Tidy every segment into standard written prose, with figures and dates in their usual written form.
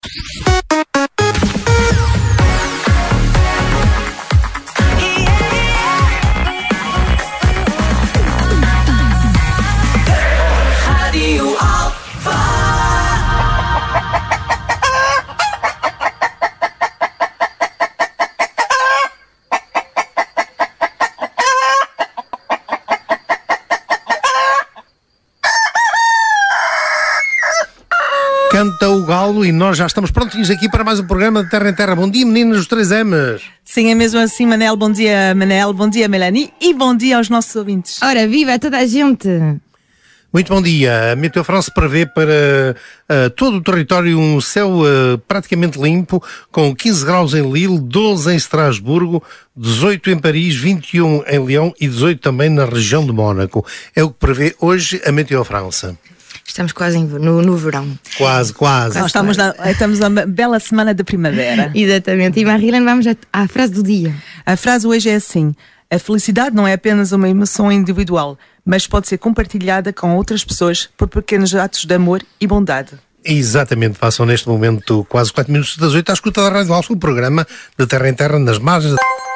Canta o galo e nós já estamos prontinhos aqui para mais um programa de Terra em Terra. Bom dia, meninas dos 3M's. Sim, é mesmo assim, Manel. Bom dia, Manel. Bom dia, Melanie. E bom dia aos nossos ouvintes. Ora, viva toda a gente! Muito bom dia. A Meteo France prevê para todo o território um céu praticamente limpo, com 15 graus em Lille, 12 em Estrasburgo, 18 em Paris, 21 em Lyon e 18 também na região de Mónaco. É o que prevê hoje a Meteo France. Estamos quase no verão. Quase. Nós estamos na bela semana de primavera. Exatamente. E Marilene, vamos à frase do dia. A frase hoje é assim: a felicidade não é apenas uma emoção individual, mas pode ser compartilhada com outras pessoas por pequenos atos de amor e bondade. Exatamente, passam neste momento quase 4 minutos das 8 à escuta da Rádio Alfa, o programa de Terra em Terra nas margens.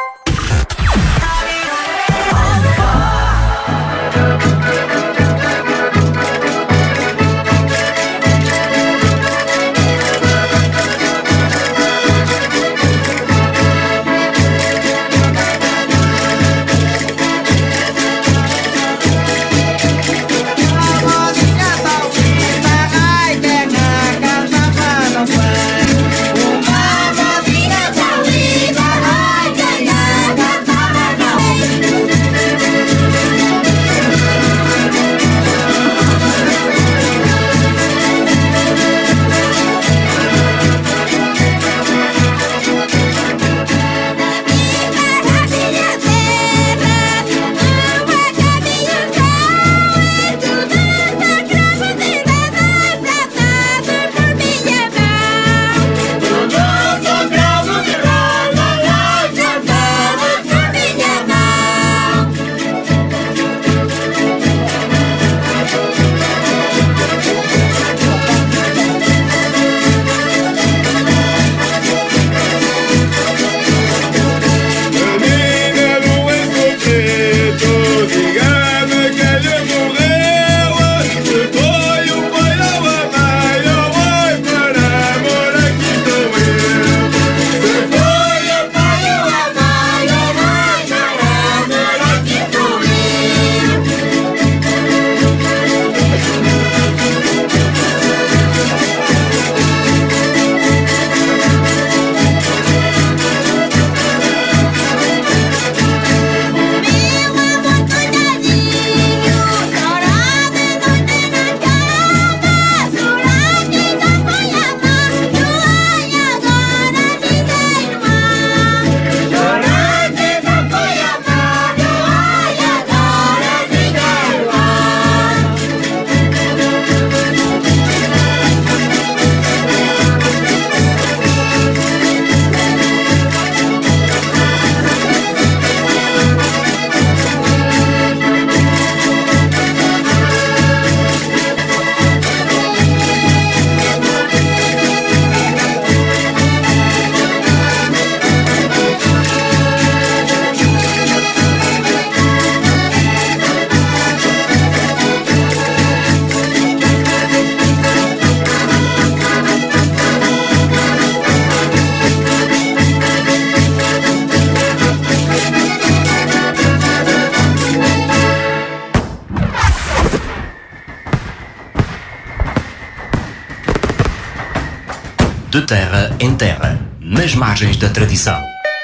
De terra em terra, nas margens da tradição.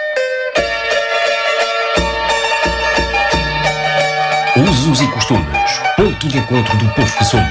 Usos e costumes, ponto de encontro do povo que somos.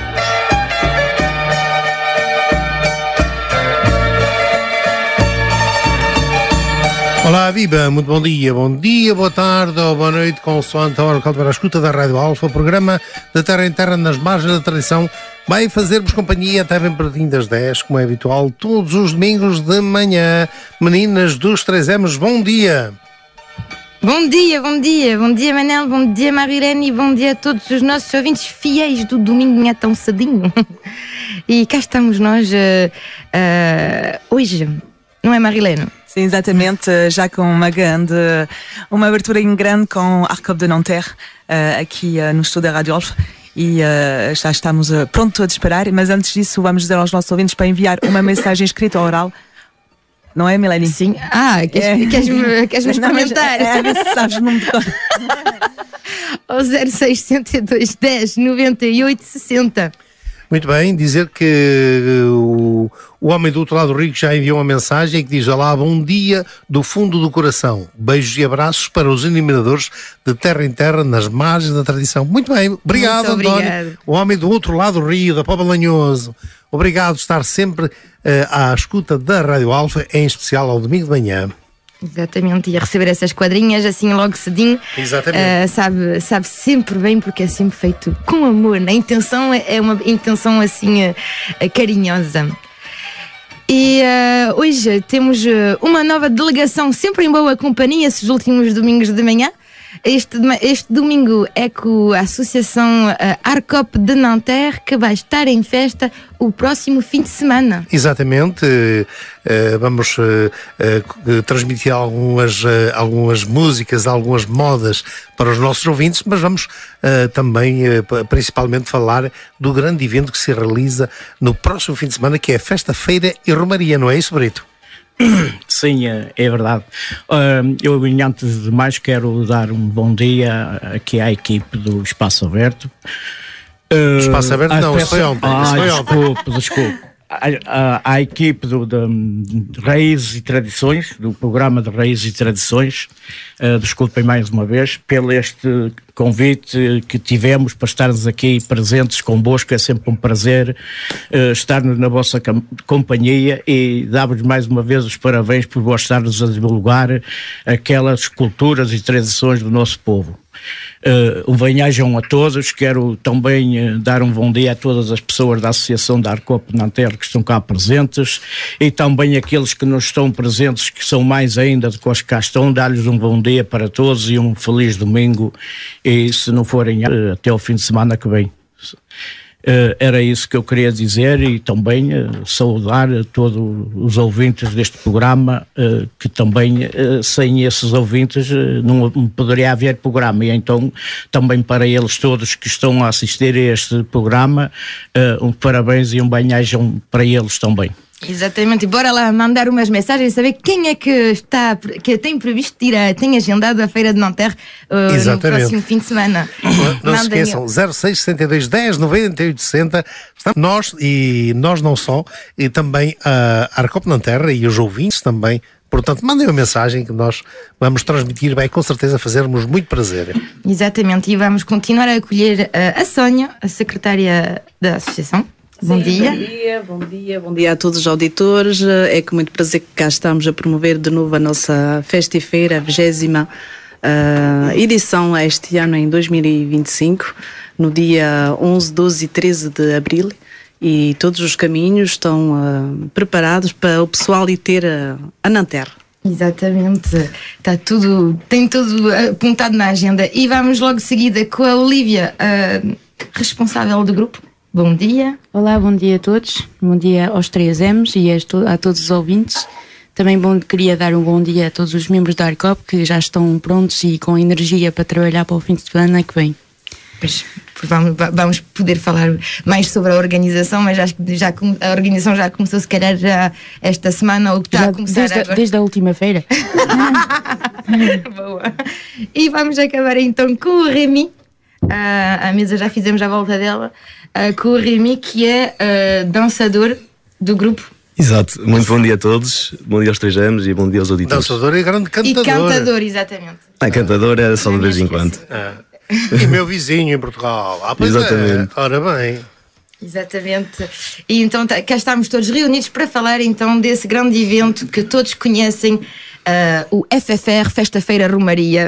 Olá, viva, muito bom dia, boa tarde ou boa noite, consoante a hora local para a escuta da Rádio Alfa, o programa de Terra em Terra nas margens da tradição. Vai fazer-vos companhia até bem pertinho das 10, como é habitual, todos os domingos de manhã. Meninas dos 3M's, bom dia! Bom dia Manel, bom dia Marilene e bom dia a todos os nossos ouvintes fiéis do domingo de manhã tão cedinho. E cá estamos nós hoje, não é, Marilene? Sim, exatamente, já com uma abertura em grande com Arcop de Nanterre, aqui no estúdio da Rádio Alfa. E já estamos prontos a disparar, mas antes disso vamos dizer aos nossos ouvintes para enviar uma mensagem escrita ou oral. Não é, Milene? Sim. Queres-me experimentar? A ver se sabes o número de cor. Ao 0672 10 98 60. Muito bem, dizer que o homem do outro lado do rio já enviou uma mensagem que diz: olá, bom dia do fundo do coração, beijos e abraços para os eliminadores de Terra em Terra nas margens da tradição. Muito bem, obrigado, António, o homem do outro lado do rio, da Póvoa de Lanhoso. Obrigado por estar sempre à escuta da Rádio Alfa, em especial ao domingo de manhã. Exatamente, e a receber essas quadrinhas assim logo cedinho. Exatamente. Sabe sempre bem, porque é sempre feito com amor, né? A intenção é uma intenção assim carinhosa. E hoje temos uma nova delegação, sempre em boa companhia, esses últimos domingos de manhã. Este domingo é com a Associação Arcop de Nanterre, que vai estar em festa o próximo fim de semana. Exatamente, vamos transmitir algumas músicas, algumas modas para os nossos ouvintes, mas vamos também principalmente falar do grande evento que se realiza no próximo fim de semana, que é a Festa Feira e Romaria, não é isso, Brito? Sim, é verdade. Eu, antes de mais, quero dar um bom dia aqui à equipe do Espaço Aberto. Espaço Aberto não, isso foi ontem. Desculpe. À equipe de Raízes e Tradições, do programa de Raízes e Tradições, desculpem mais uma vez, pelo este convite que tivemos para estarmos aqui presentes convosco. É sempre um prazer estarmos na vossa companhia e dar-vos mais uma vez os parabéns por vós estarmos a divulgar aquelas culturas e tradições do nosso povo. Bem-ajam a todos. Quero também dar um bom dia a todas as pessoas da Associação da Arcop de Nanterre que estão cá presentes, e também aqueles que não estão presentes, que são mais ainda do que os que cá estão. Dar-lhes um bom dia para todos e um feliz domingo, e se não forem até ao fim de semana que vem. Era isso que eu queria dizer, e também saudar a todos os ouvintes deste programa, que também sem esses ouvintes não poderia haver programa, e então também para eles todos que estão a assistir a este programa, um parabéns e um bem-ajam para eles também. Exatamente, e bora lá mandar umas mensagens, saber quem é que tem previsto tem agendado a Feira de Nanterre no próximo fim de semana. Não se esqueçam, 0672 10 98 60, nós não só, e também a Arcop Nanterre e os ouvintes também. Portanto, mandem uma mensagem que nós vamos transmitir, vai com certeza fazermos muito prazer. Exatamente, e vamos continuar a acolher a Sónia, a secretária da Associação. Bom dia. Bom dia a todos os auditores. É com muito prazer que cá estamos a promover de novo a nossa festa e feira, a 20ª edição este ano em 2025, no dia 11, 12 e 13 de abril, e todos os caminhos estão preparados para o pessoal ir ter a Nanterre. Exatamente, tem tudo apontado na agenda, e vamos logo seguida com a Olívia, responsável do grupo. Bom dia. Olá, bom dia a todos. Bom dia aos 3Ms e a todos os ouvintes. Também queria dar um bom dia a todos os membros da Arcop, que já estão prontos e com energia para trabalhar para o fim de semana que vem. Pois, vamos poder falar mais sobre a organização, mas acho que a organização já começou, se calhar, já esta semana, ou que está a começar agora. Desde a última feira. Boa. E vamos acabar então com o Remy. A mesa já fizemos à volta dela, com o Remy, que é dançador do grupo. Exato, muito bom dia a todos, bom dia aos 3Ms e bom dia aos auditores. Dançador e grande cantador. E cantador, exatamente. Cantador é só de vez em quando. E meu vizinho em Portugal. Pois exatamente. Ora bem. Exatamente. E então cá estamos todos reunidos para falar então desse grande evento que todos conhecem, o FFR, Festa Feira Romaria.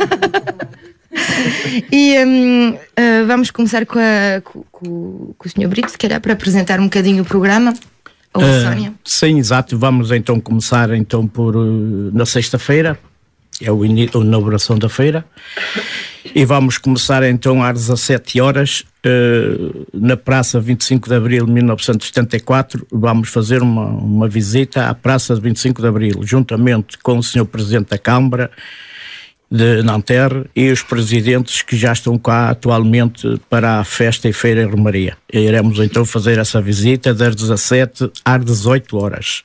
E vamos começar com o Sr. Brito, se calhar, para apresentar um bocadinho o programa. Ou a Sónia. Sim, exato. Vamos então começar então na sexta-feira. é a inauguração da feira, e vamos começar então às 17 horas na Praça 25 de Abril de 1974. Vamos fazer uma visita à Praça de 25 de Abril, juntamente com o Sr. Presidente da Câmara de Nanterre e os presidentes que já estão cá atualmente para a festa e feira em Romaria. Iremos então fazer essa visita das 17 às 18 horas.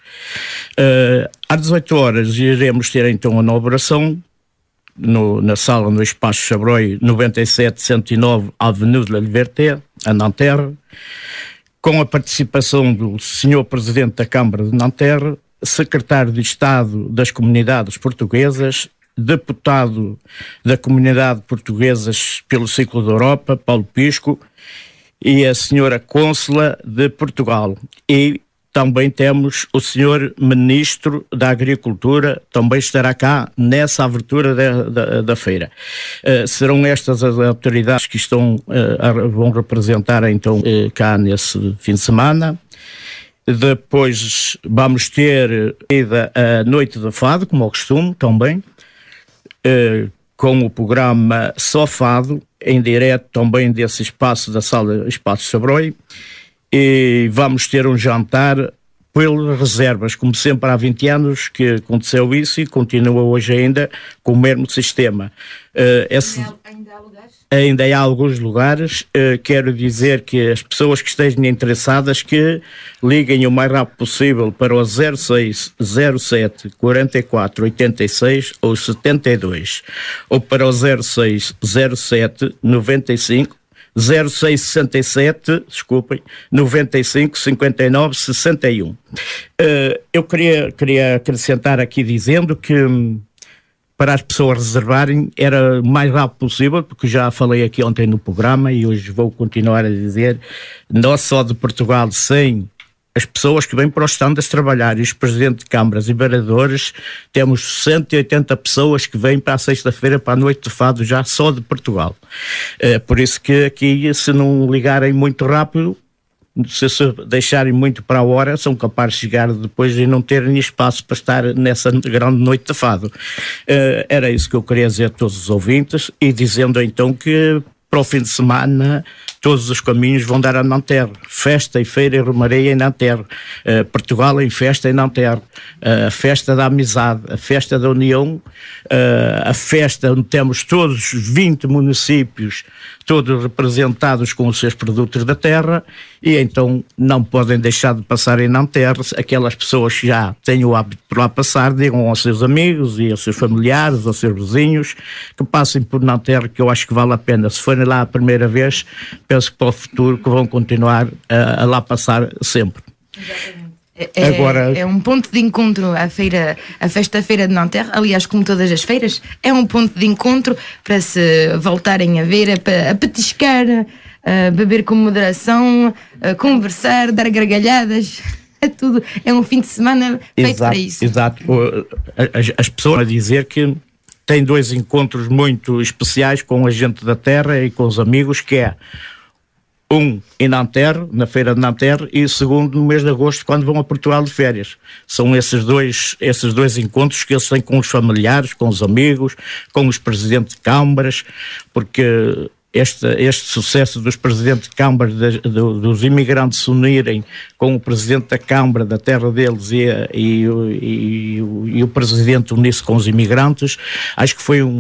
Às 18 horas iremos ter então a inauguração na sala no Espaço Chabrol 97-109 Avenue de la Liberté, a Nanterre, com a participação do Sr. Presidente da Câmara de Nanterre, Secretário de Estado das Comunidades Portuguesas, Deputado da Comunidade Portuguesas pelo Ciclo da Europa, Paulo Pisco, e a Senhora Cônsula de Portugal. E também temos o Senhor Ministro da Agricultura, também estará cá nessa abertura da feira. Serão estas as autoridades que vão representar então cá nesse fim de semana. Depois vamos ter a Noite de Fado, como ao costume, também, com o programa Só Fado, em direto também desse espaço da sala Espaço Chabrol, e vamos ter um jantar pelas reservas, como sempre há 20 anos que aconteceu isso e continua hoje ainda com o mesmo sistema. Ainda há lugares? Ainda há alguns lugares. Quero dizer que as pessoas que estejam interessadas que liguem o mais rápido possível para o 06 07 44 86 ou 72 ou para o 06 07 95 0667, desculpem, 95 59 61. Eu queria acrescentar aqui dizendo que para as pessoas reservarem era o mais rápido possível, porque já falei aqui ontem no programa e hoje vou continuar a dizer, não só de Portugal, sem as pessoas que vêm para os stands trabalhar e os presidentes de câmaras e vereadores, temos 180 pessoas que vêm para a sexta-feira para a Noite de Fado já só de Portugal. Por isso que aqui, se não ligarem muito rápido, se deixarem muito para a hora, são capazes de chegar depois e não terem espaço para estar nessa grande Noite de Fado. Era isso que eu queria dizer a todos os ouvintes, e dizendo então que para o fim de semana todos os caminhos vão dar a Nanterre. Festa e feira em Romaria em Nanterre. Portugal em festa em Nanterre. A festa da amizade, a festa da união, a festa onde temos todos os 20 municípios, todos representados com os seus produtos da terra, e então não podem deixar de passar em Nanterre. Aquelas pessoas que já têm o hábito de por lá passar, digam aos seus amigos e aos seus familiares, aos seus vizinhos, que passem por Nanterre, que eu acho que vale a pena. Se forem lá a primeira vez, penso que para o futuro que vão continuar a lá passar sempre. Exatamente. É um ponto de encontro a festa-feira de Nanterre, aliás, como todas as feiras, é um ponto de encontro para se voltarem a ver, a petiscar, a beber com moderação, a conversar, dar gargalhadas. É tudo, é um fim de semana feito para isso. Exato. As pessoas a dizer que tem dois encontros muito especiais com a gente da terra e com os amigos, que é um em Nanterre, na feira de Nanterre, e o segundo no mês de agosto, quando vão a Portugal de férias. São esses dois encontros que eles têm com os familiares, com os amigos, com os presidentes de câmaras, porque este sucesso dos presidentes de câmara, dos imigrantes se unirem com o presidente da câmara da terra deles e o presidente unir-se com os imigrantes, acho que foi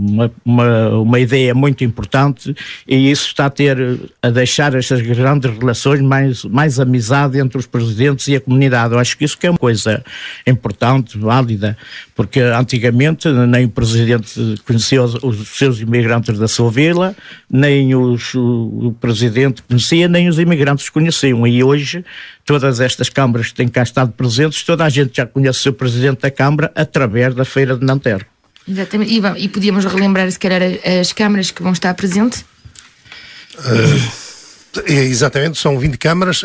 uma ideia muito importante, e isso está a deixar estas grandes relações, mais amizade entre os presidentes e a comunidade. Eu acho que isso que é uma coisa importante, válida, porque antigamente nem o presidente conhecia os seus imigrantes da sua vila, nem o presidente conhecia, nem os imigrantes conheciam, e hoje todas estas câmaras que têm cá estado presentes, toda a gente já conhece o seu presidente da câmara através da feira de Nanterre. Exatamente, e podíamos relembrar se calhar as câmaras que vão estar presentes? Exatamente, são 20 câmaras.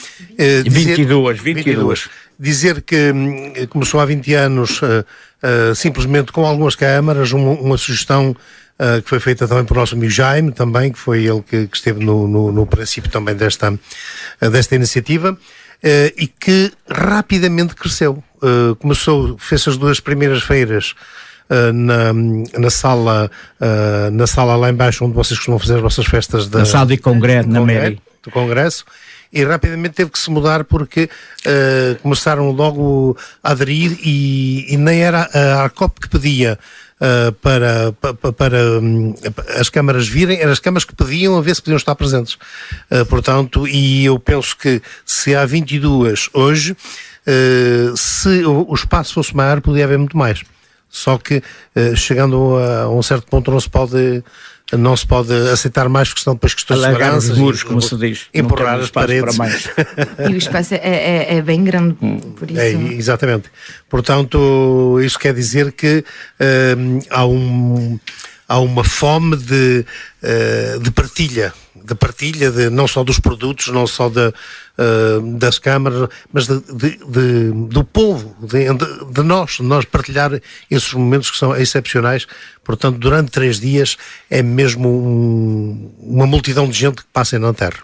22. Dizer que começou há 20 anos simplesmente com algumas câmaras, uma sugestão que foi feita também por nosso amigo Jaime, também, que foi ele que esteve no princípio também desta iniciativa, e que rapidamente cresceu. Fez as duas primeiras feiras na sala lá embaixo, onde vocês costumam fazer as vossas festas na sala de congresso, do Congresso, e rapidamente teve que se mudar porque começaram logo a aderir e nem era a ARCOP que pedia para as câmaras virem, eram as câmaras que pediam a ver se podiam estar presentes. Portanto, e eu penso que se há 22 hoje, se o espaço fosse maior, podia haver muito mais. Só que chegando a um certo ponto não se pode aceitar mais, porque senão depois questões de segurança, os muros, como se diz, empurrar as paredes. E o espaço é bem grande, por isso. Exatamente. Portanto, isso quer dizer que há uma fome de partilha, não só dos produtos, não só das câmaras, mas do povo, de nós partilhar esses momentos que são excepcionais. Portanto, durante 3 dias é mesmo uma multidão de gente que passa em Nanterre.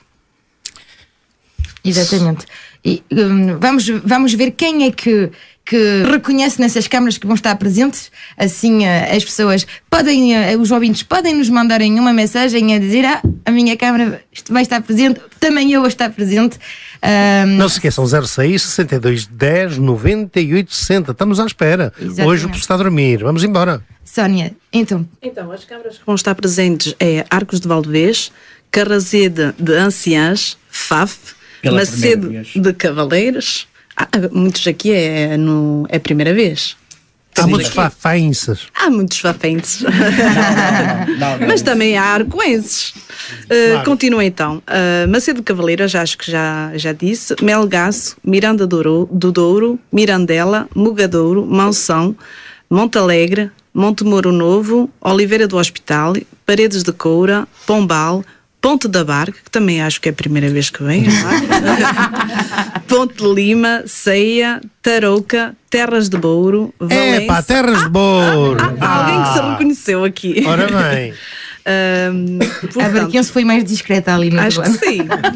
Exatamente. E vamos ver quem é que reconhece nessas câmaras que vão estar presentes. Assim, as pessoas podem, os ouvintes podem nos mandarem uma mensagem a dizer: a minha câmara vai estar presente, também eu vou estar presente. Não se esqueçam, 06 62 10 98 60. Estamos à espera. Exatamente. Hoje o professor está a dormir. Vamos embora. Sónia, então. Então, as câmaras que vão estar presentes é Arcos de Valdevez, Carrazede de Anciãs, Faf, Macedo de Cavaleiros. Muitos aqui é a primeira vez. Há muitos fafenses. Há muitos fafenses. Mas também há arcoenses. Claro. Continua então. Macedo de Cavaleiros, acho que já disse. Melgaço, Miranda do Douro, Mirandela, Mugadouro, Monção, Montalegre, Montemoro Novo, Oliveira do Hospital, Paredes de Coura, Pombal, Ponte da Barca, que também acho que é a primeira vez que vem. Ponte de Lima, Ceia, Tarouca, Terras de Bouro, Valença. Terras de Bouro! Alguém que se reconheceu aqui. Ora bem. A Barquense foi mais discreta ali no acho que sim.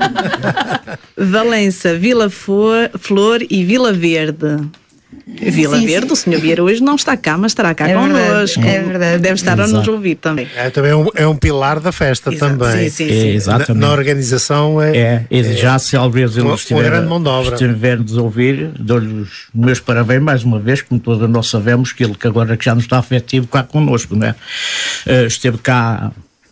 Valença, Vila Flor e Vila Verde. Vila Verde, o Sr. Vieira hoje não está cá, mas estará cá connosco. É verdade. Deve estar a nos ouvir também. Também é um pilar da festa. Exato. Também. Sim. Exatamente. Na organização já se talvez ele estiver-nos a ouvir, dou-lhe os meus parabéns mais uma vez, como todos nós sabemos que ele que agora que já não está afetivo cá connosco, não é? Esteve cá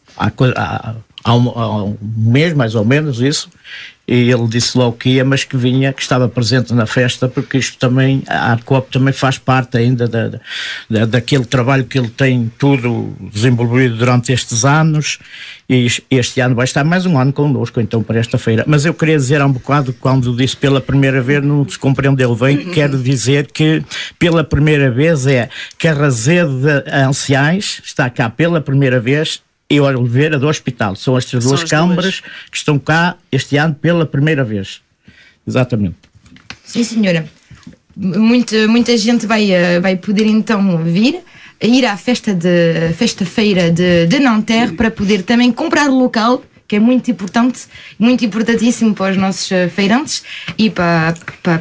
há um mês, mais ou menos, isso, e ele disse logo que ia, mas que vinha, que estava presente na festa, porque isto também, a ARCOP também faz parte ainda daquele trabalho que ele tem tudo desenvolvido durante estes anos, e este ano vai estar mais um ano connosco, então, para esta feira. Mas eu queria dizer há um bocado, quando disse pela primeira vez, não se compreendeu bem, quero dizer que pela primeira vez é Carrazede de Anciães, está cá pela primeira vez, e Oliveira do Hospital. São estas duas câmaras que estão cá este ano pela primeira vez. Exatamente. Sim, senhora. Muita gente vai poder então ir à festa-feira de Nanterre para poder também comprar o local, que é muito importante, muito importantíssimo para os nossos feirantes e para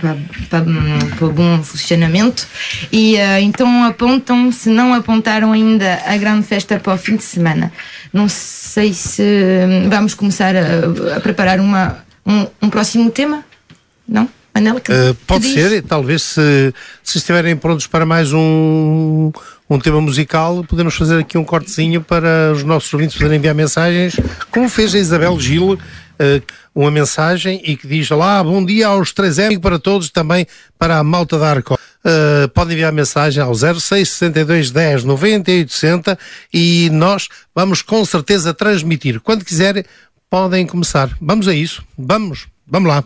o bom funcionamento. E então apontam, se não apontaram ainda, a grande festa para o fim de semana. Não sei se vamos começar a preparar um próximo tema, não? Manela, pode ser, talvez se estiverem prontos para mais um tema musical, podemos fazer aqui um cortezinho para os nossos ouvintes poderem enviar mensagens, como fez a Isabel Gil, uma mensagem e que diz: olá, bom dia aos 3M, para todos, também para a malta da ARCOP. Podem enviar mensagem ao 06 62 10 98 60 e nós vamos com certeza transmitir. Quando quiserem, podem começar. Vamos a isso. Vamos lá.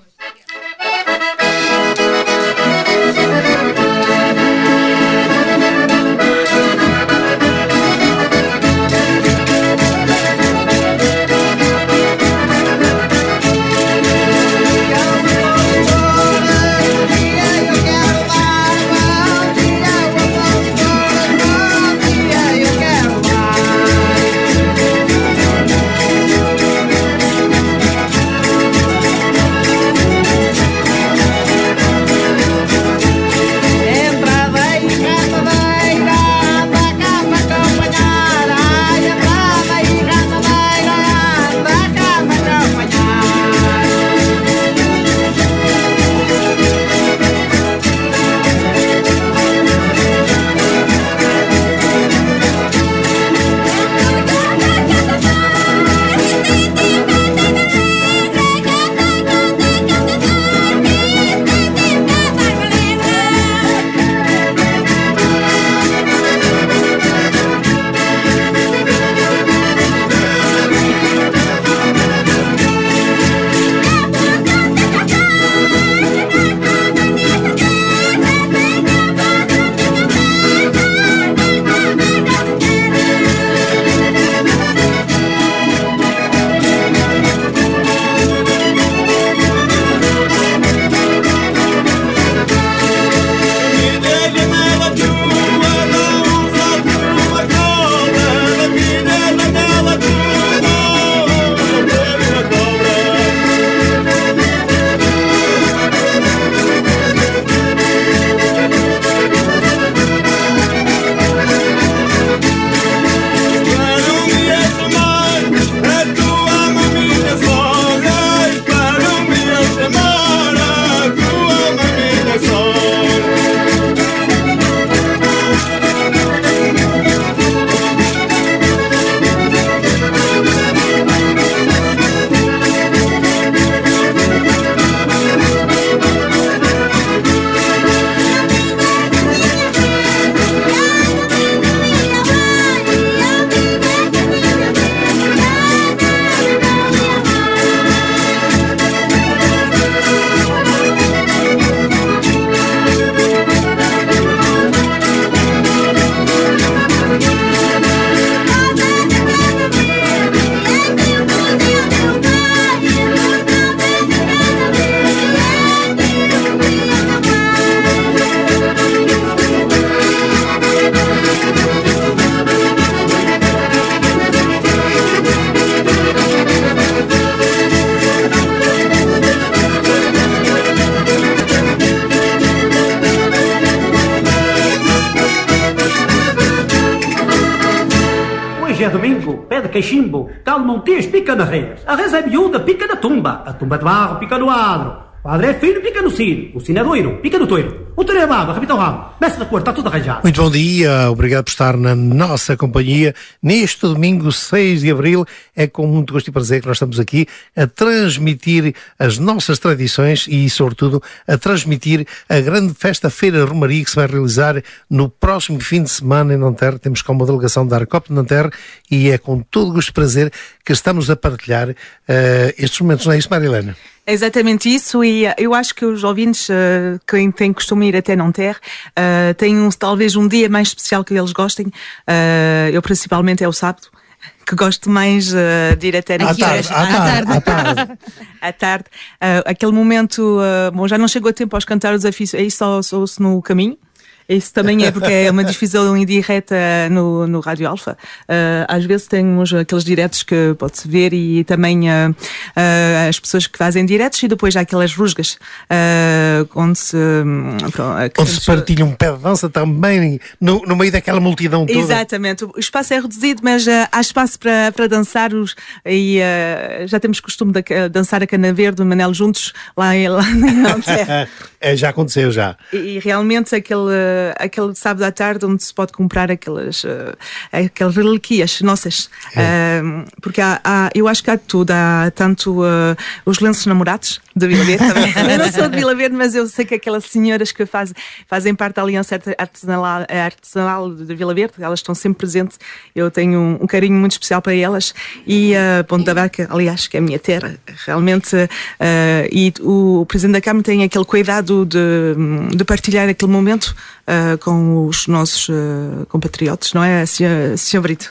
bingo, pé de queiximbo, calmontes pica na res, a res é miúda, pica na tumba, a tumba de barro pica no adro, o adro é fino, pica no sino, o sino é doiro, pica no toiro, o toiro é baba, rabita o rabo, mexe na cor, está tudo arranjado. Muito bom dia, obrigado por estar na nossa companhia. Neste domingo 6 de Abril, é com muito gosto e prazer que nós estamos aqui a transmitir as nossas tradições e, sobretudo, a transmitir a grande festa Feira de Romaria que se vai realizar no próximo fim de semana em Nanterre. Temos cá uma delegação da Arcop de Nanterre e é com todo gosto e prazer que estamos a partilhar estes momentos, não é isso, Marilena? É exatamente isso, e eu acho que os ouvintes, quem tem costume ir até Nanterre, têm talvez um dia mais especial que eles gostem. Eu principalmente é o sábado, que gosto mais de ir até Nanterre. À tarde. Aquele momento, bom, já não chegou a tempo aos cantar o desafio, é isso só ouço no caminho. Isso também é porque é uma difusão indireta no Rádio Alfa. Às vezes temos aqueles diretos que pode-se ver e também as pessoas que fazem diretos e depois há aquelas rusgas onde se partilha um pé de dança também no meio daquela multidão toda. Exatamente. O espaço é reduzido, mas há espaço para dançar e já temos costume de dançar a Cana Verde, o Manel juntos lá em Nanterre. Já aconteceu já. E realmente aquele sábado à tarde onde se pode comprar aquelas relíquias nossas, porque eu acho que há tudo, há tanto os lenços namorados de Vila Verde também. Eu não sou de Vila Verde, mas eu sei que aquelas senhoras que fazem parte da Aliança Artesanal de Vila Verde, elas estão sempre presentes, eu tenho um carinho muito especial para elas, e Ponte da Barca, aliás, que é a minha terra, realmente, e o Presidente da Câmara tem aquele cuidado de partilhar aquele momento com os nossos compatriotas, não é, Sr. Brito?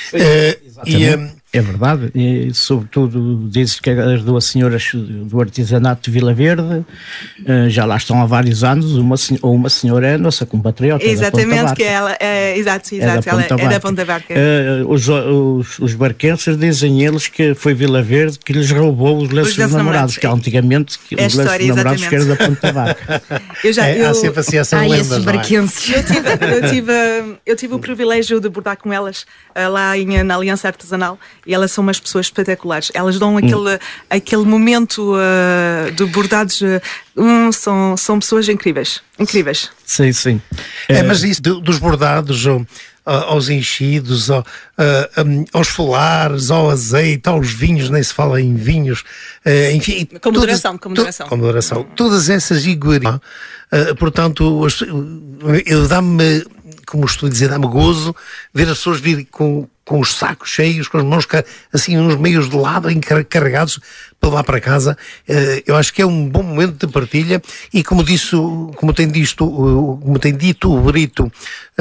É verdade, e sobretudo diz que as duas senhoras do artesanato de Vila Verde já lá estão há vários anos. Uma senhora é a nossa compatriota. Exatamente, que ela exato, ela é da Ponta Barca. Os barquenses dizem eles que foi Vila Verde que lhes roubou os lenços namorados, que antigamente os lenços namorados que eram da Ponta Barca. Há sempre assim essa lenda, esses barquenses. Eu tive o privilégio de bordar com elas lá na Aliança Artesanal. E elas são umas pessoas espetaculares. Elas dão aquele momento de bordados. São pessoas incríveis. Sim. Mas isso dos bordados aos enchidos, aos folares, ao azeite, aos vinhos, nem se fala em vinhos. Enfim, com moderação. Todas essas iguarias. Portanto, eu dá-me, como estou a dizer, dá-me gozo ver as pessoas virem com os sacos cheios, com as mãos assim, uns meios de lado, carregados para lá para casa. Eu acho que é um bom momento de partilha e como tem dito o Brito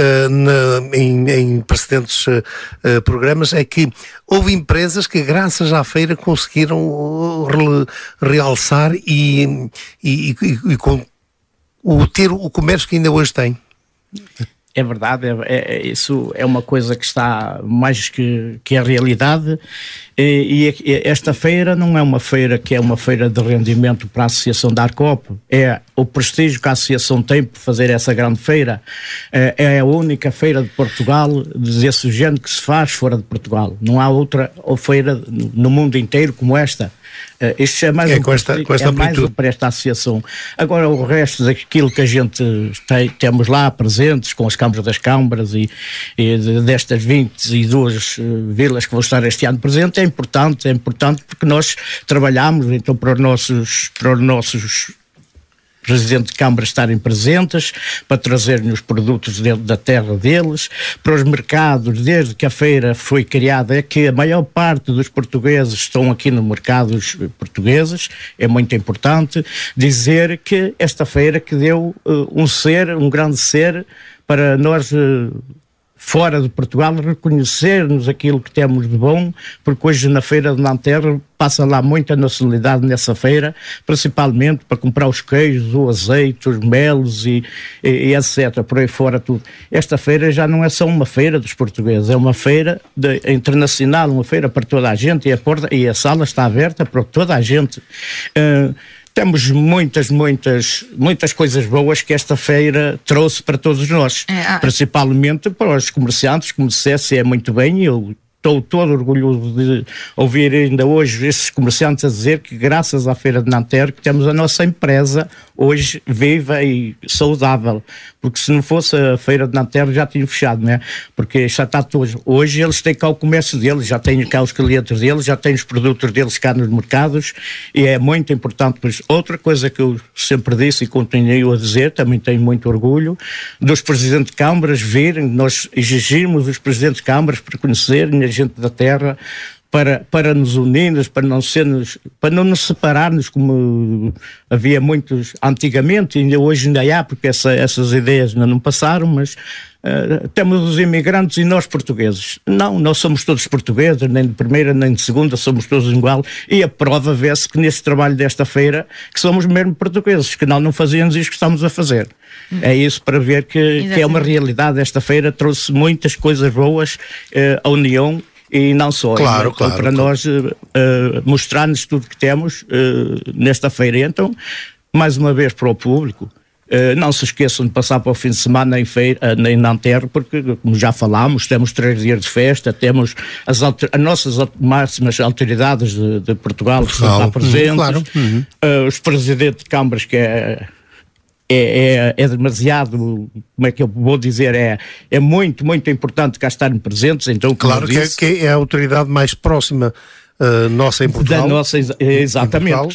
em precedentes programas, é que houve empresas que graças à feira conseguiram realçar e ter o comércio que ainda hoje tem. É verdade, isso é uma coisa que está mais que a realidade, e esta feira não é uma feira que é uma feira de rendimento para a Associação da Arcop, é o prestígio que a Associação tem por fazer essa grande feira, é a única feira de Portugal desse género que se faz fora de Portugal, não há outra feira no mundo inteiro como esta. Isto é mais para esta associação. Agora o resto daquilo que a gente temos lá presentes com as câmaras das câmaras e destas 22 vilas que vão estar este ano presentes é importante porque nós trabalhamos então para os nossos presidente de Câmara estarem presentes, para trazerem os produtos da terra deles, para os mercados, desde que a feira foi criada, é que a maior parte dos portugueses estão aqui nos mercados portugueses, é muito importante dizer que esta feira que deu um grande ser para nós fora de Portugal reconhecermos aquilo que temos de bom, porque hoje na feira de Nanterre passa lá muita nacionalidade nessa feira, principalmente para comprar os queijos, o azeite, os melos e etc, por aí fora tudo. Esta feira já não é só uma feira dos portugueses, é uma feira internacional, uma feira para toda a gente, e a sala está aberta para toda a gente. Temos muitas coisas boas que esta feira trouxe para todos nós, principalmente para os comerciantes, como dissesse, é muito bem, eu estou todo orgulhoso de ouvir ainda hoje esses comerciantes a dizer que graças à Feira de Nanterre que temos a nossa empresa hoje viva e saudável, porque se não fosse a Feira de Nanterre já tinha fechado, não é? Porque já está todo. Hoje eles têm cá o comércio deles, já têm cá os clientes deles, já têm os produtos deles cá nos mercados e é muito importante. Pois outra coisa que eu sempre disse e continuo a dizer, também tenho muito orgulho, dos presidentes de câmaras virem, nós exigimos os presidentes de câmaras para conhecerem a gente da terra, para nos unirmos, para não nos separarmos como havia muitos antigamente, e ainda hoje ainda há, porque essas ideias ainda não passaram, mas temos os imigrantes e nós portugueses. Não, nós somos todos portugueses, nem de primeira nem de segunda, somos todos igual, e a prova vê-se que neste trabalho desta feira que somos mesmo portugueses, que não fazíamos isto que estamos a fazer. É isso para ver que é uma realidade. Esta feira trouxe muitas coisas boas à União. E não só, claro, para nós mostrar-nos tudo que temos nesta feira. Então, mais uma vez para o público, não se esqueçam de passar para o fim de semana em Nanterre, porque, como já falámos, temos 3 dias de festa, temos as nossas máximas autoridades de Portugal que estão lá presentes, claro. Os presidentes de câmaras, que é demasiado, como é que eu vou dizer, é muito, muito importante cá estarem presentes. Então, claro que é a autoridade mais próxima nossa em Portugal. Da nossa, exatamente,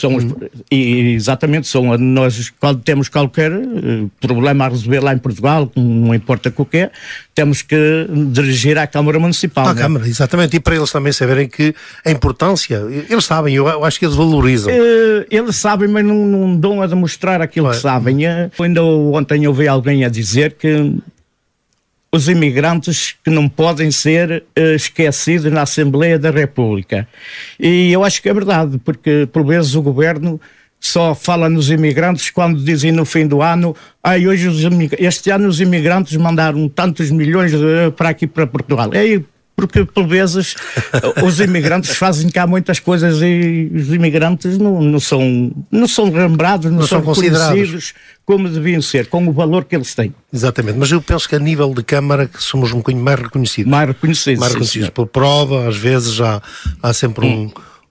nós quando temos qualquer problema a resolver lá em Portugal, não importa o que é, temos que dirigir à Câmara Municipal. À Câmara, exatamente, e para eles também saberem que a importância, eles sabem, eu acho que eles valorizam. Eles sabem, mas não dão a demonstrar aquilo que sabem. Ainda ontem ouvi alguém a dizer que os imigrantes que não podem ser esquecidos na Assembleia da República. E eu acho que é verdade, porque por vezes o governo só fala nos imigrantes quando dizem no fim do ano, hoje este ano os imigrantes mandaram tantos milhões para aqui, para Portugal. Porque por vezes os imigrantes fazem cá muitas coisas e os imigrantes não são lembrados, não são conhecidos como deviam ser, com o valor que eles têm. Exatamente, mas eu penso que a nível de Câmara que somos um bocadinho mais reconhecidos. Mais reconhecidos por prova, às vezes há sempre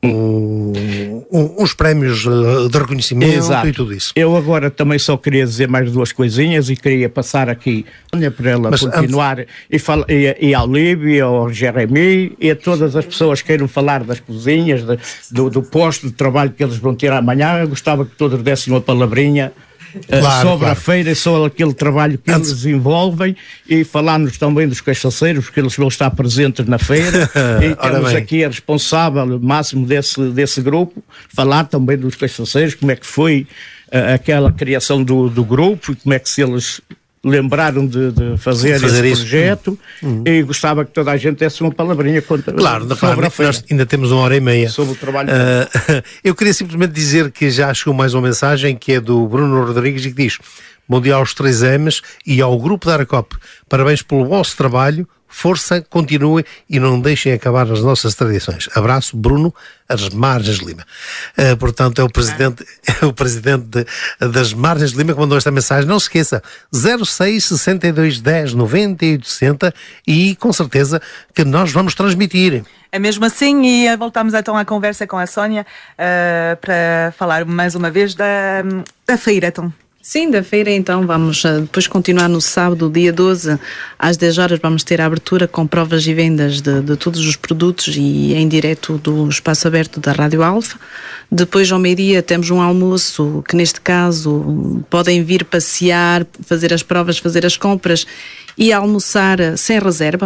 uns prémios de reconhecimento. Exato. E tudo isso. Eu agora também só queria dizer mais 2 coisinhas e queria passar aqui para ela continuar e ao Líbio, ao Jeremy e a todas as pessoas que queiram falar das cozinhas, do posto de trabalho que eles vão ter amanhã. Eu gostava que todos dessem uma palavrinha sobre a feira e sobre aquele trabalho que eles desenvolvem e falar-nos também dos cachaceiros, porque eles vão estar presentes na feira e temos aqui a responsável máximo desse grupo, falar também dos cachaceiros, como é que foi aquela criação do grupo e como é que se eles lembraram de fazer esse projeto e gostava que toda a gente desse uma palavrinha sobre a feira. Nós ainda temos 1h30 sobre o trabalho. Eu queria simplesmente dizer que já chegou mais uma mensagem que é do Bruno Rodrigues e que diz: bom dia aos 3Ms e ao grupo da Arcop, parabéns pelo vosso trabalho, força, continuem e não deixem acabar as nossas tradições. Abraço, Bruno, as Margens de Lima. Portanto, é o presidente das Margens de Lima que mandou esta mensagem. Não se esqueça, 06 62 10 98 60 e com certeza que nós vamos transmitir. É mesmo assim, e voltamos então à conversa com a Sónia para falar mais uma vez da feira, então. Sim, da feira então vamos depois continuar no sábado, dia 12, às 10 horas vamos ter a abertura com provas e vendas de todos os produtos e em direto do espaço aberto da Rádio Alfa. Depois ao meio-dia temos um almoço que neste caso podem vir passear, fazer as provas, fazer as compras e almoçar sem reserva,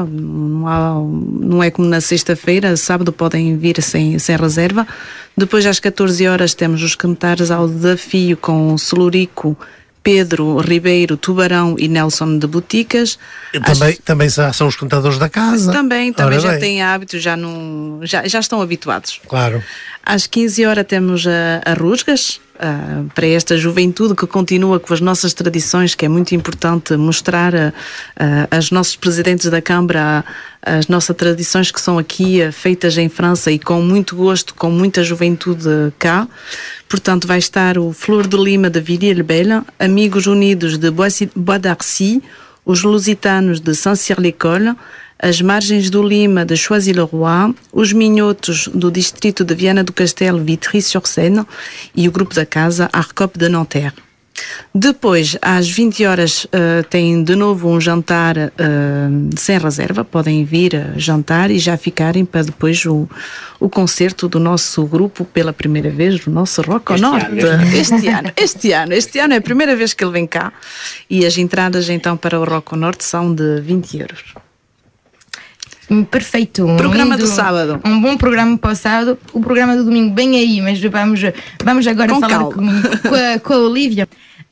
não é como na sexta-feira, sábado podem vir sem reserva. Depois às 14 horas temos os comentários ao desafio com Celurico, Pedro Ribeiro, Tubarão e Nelson de Boticas. Também são os contadores da casa. Também já têm hábito, já estão habituados. Claro. Às 15 horas temos a Rusgas, para esta juventude que continua com as nossas tradições, que é muito importante mostrar aos nossos presidentes da Câmara as nossas tradições que são aqui feitas em França e com muito gosto, com muita juventude cá. Portanto, vai estar o Flor de Lima de Villiers-le-Bel, Amigos Unidos de Bois d'Arcy, os Lusitanos de Saint-Cyr-l'École, as margens do Lima de Choisy-le-Roi, os Minhotos do distrito de Viana do Castelo, Vitry-sur-Seine e o grupo da casa Arcop de Nanterre. Depois, às 20 horas, tem de novo um jantar sem reserva. Podem vir jantar e já ficarem para depois o concerto do nosso grupo pela primeira vez, o nosso Rock ao Norte. Este ano é a primeira vez que ele vem cá. E as entradas então para o Rock ao Norte são de 20 euros. Perfeito. Programa do sábado. Um bom programa para o sábado. O programa do domingo bem aí, mas vamos agora com falar com a Olívia.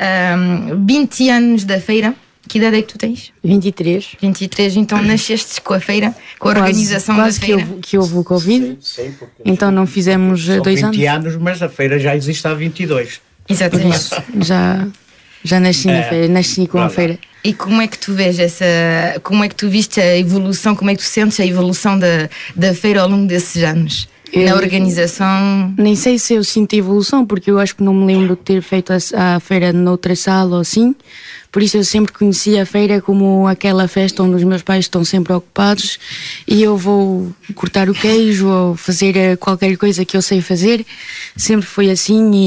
20 anos da feira. Que idade é que tu tens? 23. 23, então nasceste com a feira, com a organização da feira. Que houve o Covid, então não fizemos 2 anos. 20 anos, mas a feira já existe há 22. Exatamente. Já nasci na feira, nasci com a feira. E como é que tu vês como é que tu viste a evolução, como é que tu sentes a evolução da feira ao longo desses anos? Na organização? Nem sei se eu sinto evolução, porque eu acho que não me lembro de ter feito a feira noutra sala ou assim. Por isso eu sempre conheci a feira como aquela festa onde os meus pais estão sempre ocupados e eu vou cortar o queijo ou fazer qualquer coisa que eu sei fazer. Sempre foi assim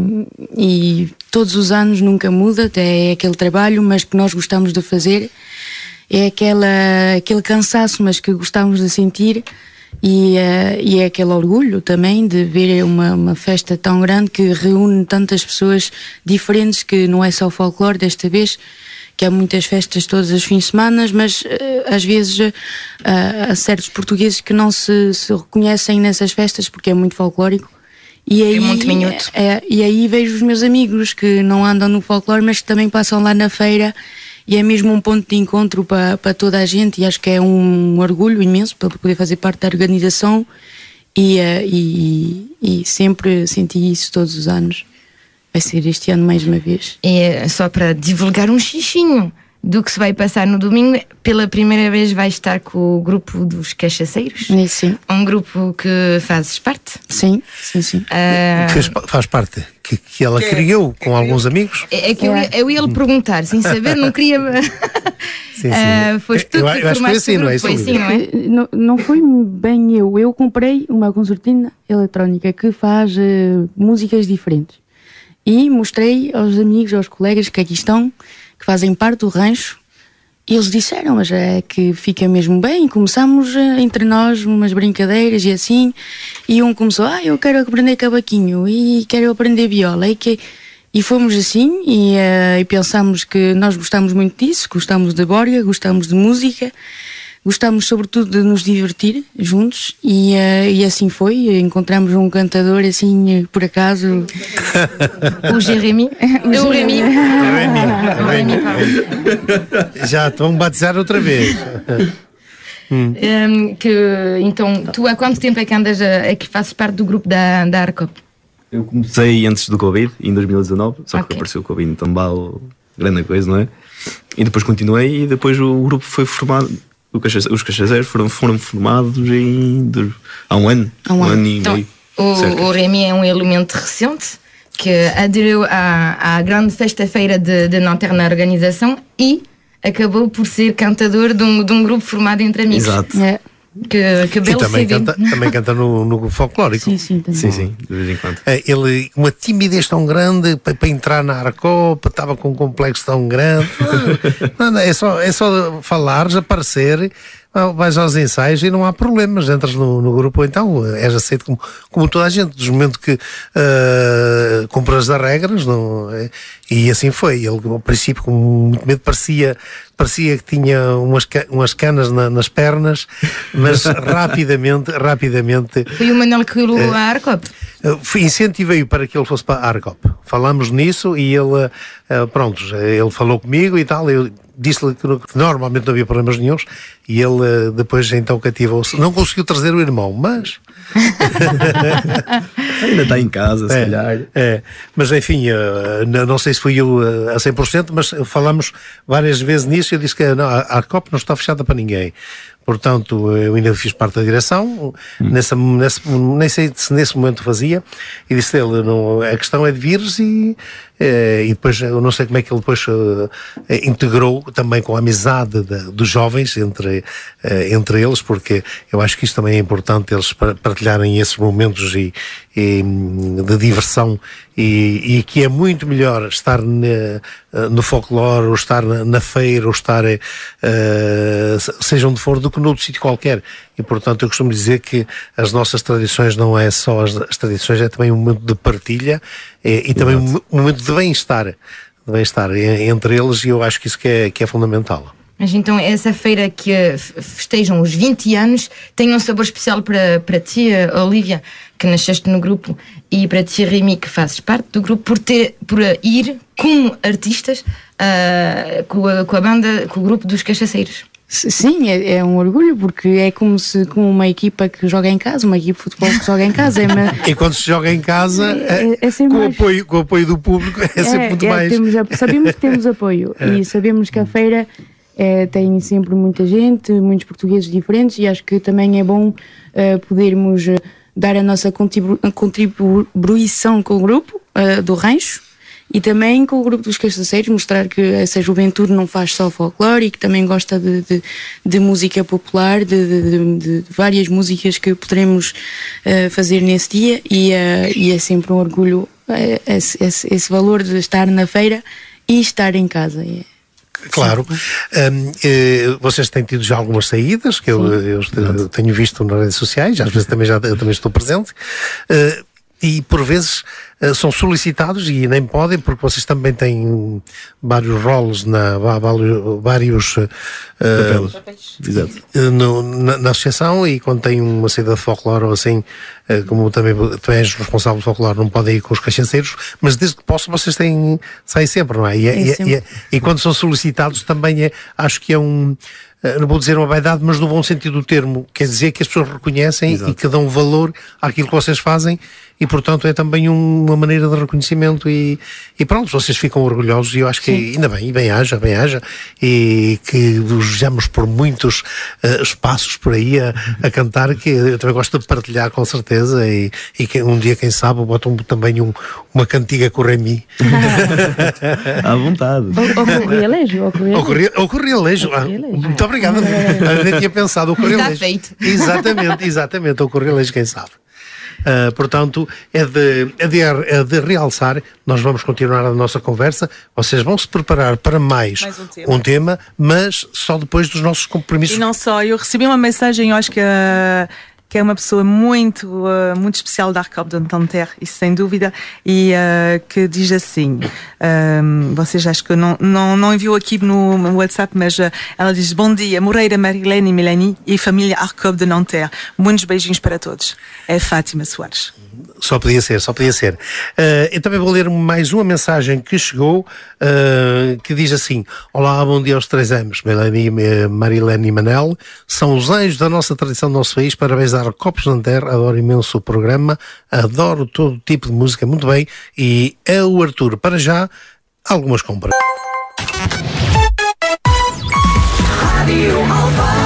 e todos os anos nunca muda, é aquele trabalho, mas que nós gostamos de fazer. É aquele cansaço, mas que gostamos de sentir. E é aquele orgulho também de ver uma festa tão grande que reúne tantas pessoas diferentes, que não é só folclore desta vez, que há muitas festas todos os fins de semana, mas às vezes há certos portugueses que não se reconhecem nessas festas porque é muito folclórico. E aí, é muito minhoto. E aí vejo os meus amigos que não andam no folclore, mas que também passam lá na feira. E é mesmo um ponto de encontro para toda a gente e acho que é um orgulho imenso para poder fazer parte da organização e sempre senti isso todos os anos. Vai ser este ano mais uma vez. É só para divulgar um xixinho do que se vai passar no domingo. Pela primeira vez vai estar com o grupo dos cachaceiros. Sim. Um grupo que fazes parte. Sim. Faz parte. Que ela criou com alguns amigos. É que eu ia lhe perguntar, sem saber, não queria. Sim. Foste tu que acho que foi assim, não é? Foi assim, não é? Não foi bem eu. Eu comprei uma concertina eletrónica que faz músicas diferentes. E mostrei aos amigos, aos colegas que aqui estão, que fazem parte do rancho. E eles disseram, mas é que fica mesmo bem. Começámos entre nós umas brincadeiras e assim. E um começou, eu quero aprender cavaquinho e quero aprender viola. E fomos assim e pensámos que nós gostamos muito disso. Gostamos de borga, gostamos de música. Gostamos sobretudo de nos divertir juntos e assim foi. Encontramos um cantador assim, por acaso. O Jérémy. O Rémi. Já estão a batizar outra vez. Então, tu há quanto tempo é que andas que fazes parte do grupo da Arcop? Eu comecei antes do Covid, em 2019, só que apareceu o Covid, então grande coisa, não é? E depois continuei e depois o grupo foi formado. Os cachaceiros foram formados há um ano. Um ano e meio. O Rémi é um elemento recente que aderiu à grande festa-feira de Nanterre na organização e acabou por ser cantador de um grupo formado entre amigos. Exato. Que belo também canta no folclórico. Sim, de vez em quando. Ele, uma timidez tão grande para entrar na Arcop, estava com um complexo tão grande. Não, é só falares, aparecer, vais aos ensaios e não há problemas. Entras no grupo, então és aceito como toda a gente, dos momentos que cumpras as regras. Não, e assim foi. Ele, ao princípio, com muito medo, parecia que tinha umas canas nas pernas, mas rapidamente. Foi o Manuel que colocou a Arcop? Incentivei-o para que ele fosse para a Arcop. Falamos nisso e ele, ele falou comigo e tal. Eu disse-lhe que normalmente não havia problemas nenhuns e ele depois então cativou-se. Não conseguiu trazer o irmão, mas ainda está em casa, se calhar. Mas enfim, não sei se fui eu a 100%, mas falamos várias vezes nisso. Eu disse que a Arcop não está fechada para ninguém. Portanto, eu ainda fiz parte da direção, nem sei se nesse momento fazia, e disse-lhe, a questão é de vires e e depois eu não sei como é que ele depois integrou também com a amizade dos jovens entre eles, porque eu acho que isto também é importante, eles partilharem esses momentos de diversão, e que é muito melhor estar no folclore, ou estar na feira, ou estar seja onde for, do que noutro sítio qualquer. E portanto eu costumo dizer que as nossas tradições não é só as tradições, é também um momento de partilha e também um momento de bem-estar entre eles, e eu acho que isso que é fundamental. Mas então essa feira que festejam os 20 anos tem um sabor especial para ti, Olivia, que nasceste no grupo, e para ti, Remy, que fazes parte do grupo, por ir com artistas, com a banda, com o grupo dos Cachaceiros. Sim, é um orgulho, porque é como se com uma equipa que joga em casa, uma equipa de futebol que joga em casa. E quando se joga em casa, com o apoio do público, é sempre muito mais. Sabemos que temos apoio e sabemos que a feira tem sempre muita gente, muitos portugueses diferentes, e acho que também é bom podermos dar a nossa contribuição com o grupo do Rancho. E também com o grupo dos Cachaceiros, mostrar que essa juventude não faz só folclore e que também gosta de música popular, de várias músicas que poderemos fazer nesse dia, e é sempre um orgulho esse valor de estar na feira e estar em casa. Claro. Vocês têm tido já algumas saídas, que eu tenho visto nas redes sociais, às vezes eu também estou presente. E por vezes são solicitados e nem podem, porque vocês também têm vários roles vários na associação, e quando tem uma saída de folclore ou assim, como também tu és responsável de folclore, não podem ir com os Cachaceiros, mas desde que possam vocês saem sempre, não é? E quando são solicitados também acho que é não vou dizer uma vaidade, mas no bom sentido do termo, quer dizer que as pessoas reconhecem. Exato. E que dão valor àquilo que vocês fazem, e portanto é também uma maneira de reconhecimento, e pronto, vocês ficam orgulhosos, e eu acho que ainda bem, e bem haja, e que vos vejamos por muitos espaços por aí a cantar, que eu também gosto de partilhar, com certeza, e que um dia, quem sabe, botam também uma cantiga com o Remy. À vontade. Ou Corrialejo. Muito obrigado. Eu nem tinha pensado o Corrialejo. Está feito. Exatamente, o Corrialejo, quem sabe. Portanto, é de realçar. Nós vamos continuar a nossa conversa. Vocês vão se preparar para mais um tema, mas só depois dos nossos compromissos. E não só, eu recebi uma mensagem, eu acho que é uma pessoa muito especial da Arcop de Nanterre, isso sem dúvida, e que diz assim, vocês acho que não enviou aqui no WhatsApp, mas ela diz: bom dia, Moreira, Marilene e Melanie e família Arcop de Nanterre, muitos beijinhos para todos. É Fátima Soares. Só podia ser. Eu também vou ler mais uma mensagem que chegou, que diz assim: olá, bom dia aos 3 anos, Marilene e Manel, são os anjos da nossa tradição do nosso país, parabéns à Arcop de Nanterre, adoro imenso o programa, adoro todo tipo de música, muito bem, e é o Arthur, para já, algumas compras. Rádio Alfa.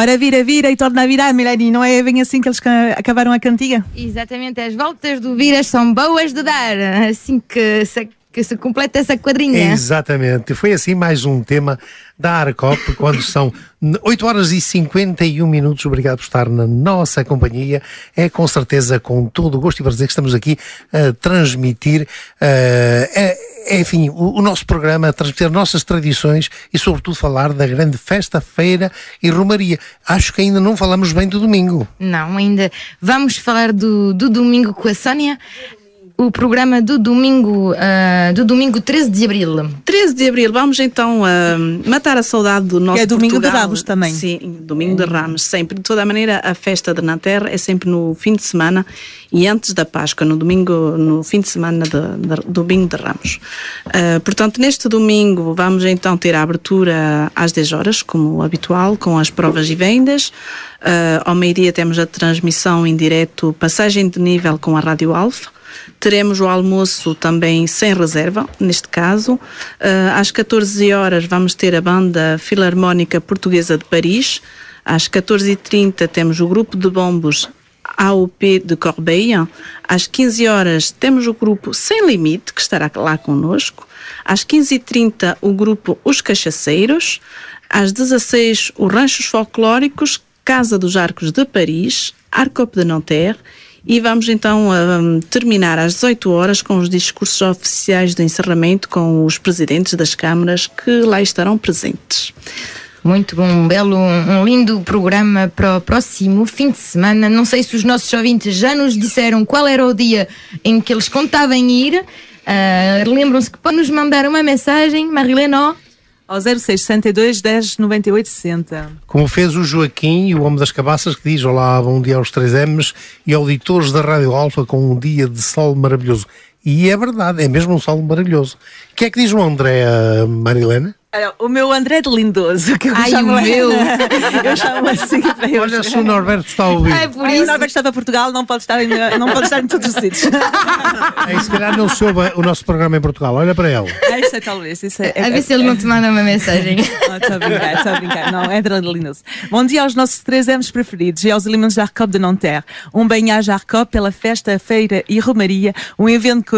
Ora, vira e torna a virar, Milene, não é bem assim que eles acabaram a cantiga? Exatamente, as voltas do viras são boas de dar, assim que se completa essa quadrinha. Exatamente, foi assim mais um tema da ARCOP, quando são 8 horas e 51 minutos. Obrigado por estar na nossa companhia. É com certeza com todo o gosto e prazer que estamos aqui a transmitir enfim, o nosso programa, a transmitir nossas tradições e sobretudo falar da grande festa, feira e romaria. Acho que ainda não falamos bem do domingo. Não, ainda vamos falar do domingo com a Sónia. O programa do domingo 13 de Abril. 13 de Abril, vamos então matar a saudade do nosso Portugal. É domingo de Ramos também. Sim, domingo de Ramos, sempre. De toda a maneira, a festa de Nanterre é sempre no fim de semana e antes da Páscoa, no fim de semana do domingo de Ramos. Portanto, neste domingo vamos então ter a abertura às 10 horas, como habitual, com as provas e vendas. Ao meio-dia temos a transmissão em direto, passagem de nível com a Rádio Alfa. Teremos o almoço também sem reserva, neste caso. Às 14 horas vamos ter a Banda Filarmónica Portuguesa de Paris. Às 14h30 temos o grupo de bombos AOP de Corbeil. Às 15 horas temos o grupo Sem Limite, que estará lá connosco. Às 15h30 o grupo Os Cachaceiros. Às 16h os Ranchos Folclóricos, Casa dos Arcos de Paris, ARCOP de Nanterre. E vamos então terminar às 18 horas com os discursos oficiais de encerramento com os presidentes das câmaras que lá estarão presentes. Muito bom, um lindo programa para o próximo fim de semana. Não sei se os nossos ouvintes já nos disseram qual era o dia em que eles contavam ir. Lembram-se que podem nos mandar uma mensagem, Marilena, ao 0662 10 98 60. Como fez o Joaquim, o homem das cabaças, que diz: olá, bom dia aos 3Ms e auditores da Rádio Alfa, com um dia de sol maravilhoso. E é verdade, é mesmo um sol maravilhoso. O que é que diz o André, Marilena? O meu André de Lindoso, que eu chamo eu chamo assim para ele. Olha, se o Norberto está a ouvir. Por isso. O Norberto está para Portugal, não pode estar em todos os sítios. Se calhar não soube o nosso programa em Portugal, olha para ele. Isso é talvez. A ver se ele não te manda uma mensagem. Estou a brincar. Não, é André de Lindoso. Bom dia aos nossos 3Ms preferidos e aos elementos da ARCOP de Nanterre. Um bem-aja à ARCOP pela festa, feira e romaria, um evento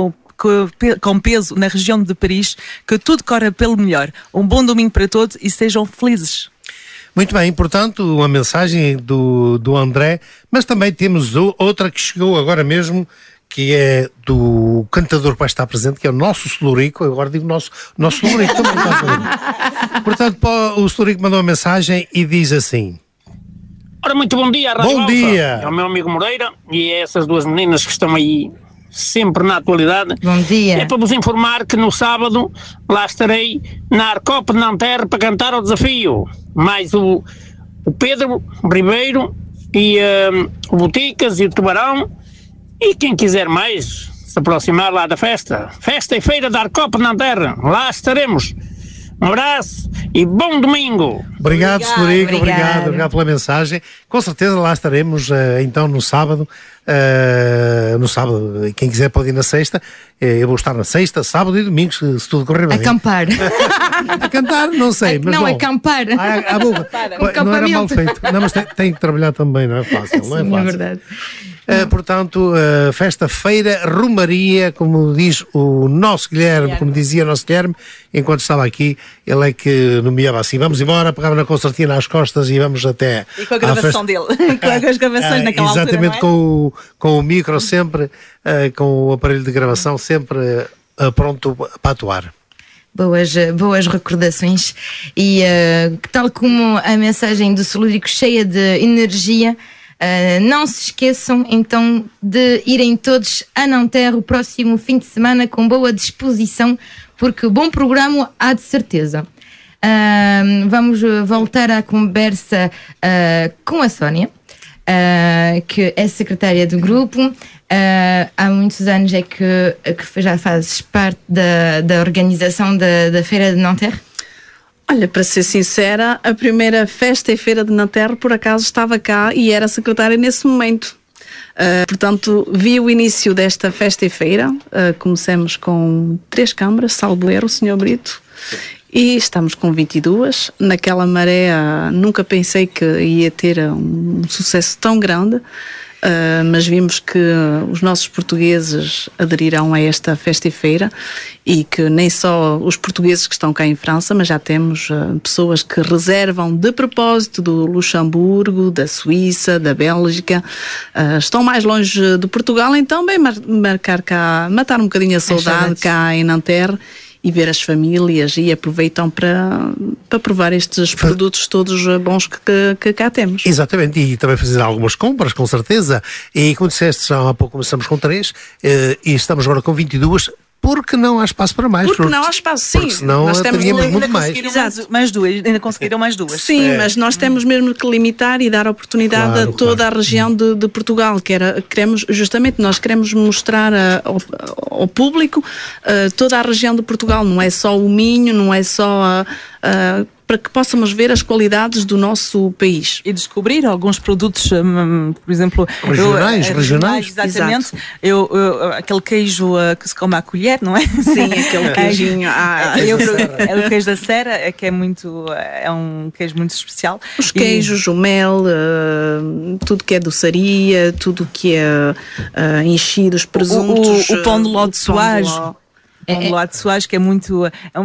com peso na região de Paris, que tudo corra pelo melhor. Um bom domingo para todos e sejam felizes. Muito bem, portanto, uma mensagem do André, mas também temos outra que chegou agora mesmo, que é do cantador que vai estar presente, que é o nosso Celurico. Agora digo nosso Celurico também está presente. Portanto, o Celurico mandou uma mensagem e diz assim: ora, muito bom dia, Rádio Bom Alfa. dia! É o meu amigo Moreira e é essas duas meninas que estão aí sempre na atualidade. Bom dia. É para vos informar que no sábado lá estarei na ARCOP de Nanterre para cantar o desafio. Mais o Pedro Ribeiro e o Boticas e o Tubarão. E quem quiser mais se aproximar lá da festa e feira da ARCOP de Nanterre, lá estaremos. Um abraço e bom domingo. Obrigado, Celurico, obrigado pela mensagem. Com certeza lá estaremos então no sábado. Quem quiser pode ir na sexta. Eu vou estar na sexta, sábado e domingo, se tudo correr bem. Acampar. A cantar, não sei. Mas não, bom, acampar. Não era mal feito. Não, mas tem que trabalhar também, não é fácil. Não é fácil. É verdade. Portanto, festa, feira, romaria, como diz o nosso Guilherme, como dizia o nosso Guilherme, enquanto estava aqui, ele é que nomeava assim: vamos embora, pegava na concertina às costas e vamos até. E com a gravação dele, com as gravações naquela altura. Exatamente, com o micro sempre, com o aparelho de gravação sempre pronto para atuar. Boas recordações e tal como a mensagem do Celurico cheia de energia. Não se esqueçam então de irem todos a Nanterre o próximo fim de semana com boa disposição, porque bom programa há de certeza. Vamos voltar à conversa com a Sónia, que é secretária do grupo. Há muitos anos é que já fazes parte da organização da Feira de Nanterre. Olha, para ser sincera, a primeira festa e feira de Nanterre, por acaso, estava cá e era secretária nesse momento. Portanto, vi o início desta festa e feira. Começamos com 3 câmaras, salvo erro, o Sr. Brito. E estamos com 22. Naquela maré nunca pensei que ia ter um sucesso tão grande, mas vimos que os nossos portugueses aderirão a esta festa e feira, e que nem só os portugueses que estão cá em França, mas já temos pessoas que reservam de propósito do Luxemburgo, da Suíça, da Bélgica, estão mais longe de Portugal, então bem marcar cá, matar um bocadinho a saudade cá em Nanterre e ver as famílias, e aproveitam para provar estes produtos todos bons que cá temos. Exatamente, e também fazer algumas compras, com certeza. E como disseste, já há pouco começamos com 3 e estamos agora com 22. Porque não há espaço para mais. Porque não há espaço, sim. Porque senão nós teríamos muito mais. Exato. Ainda conseguiram mais 2. Sim, mas nós temos mesmo que limitar e dar oportunidade a toda a região de Portugal. Nós queremos mostrar ao público toda a região de Portugal. Não é só o Minho, não é só para que possamos ver as qualidades do nosso país. E descobrir alguns produtos, por exemplo... Regionais. Exatamente. Aquele queijo que se come à colher, não é? Sim, aquele queijinho. O queijo da Serra, que é um queijo muito especial. Os queijos, o mel, tudo que é doçaria, tudo que é enchidos, presuntos... O pão de ló de Soares. De lá de Soares, que é muito.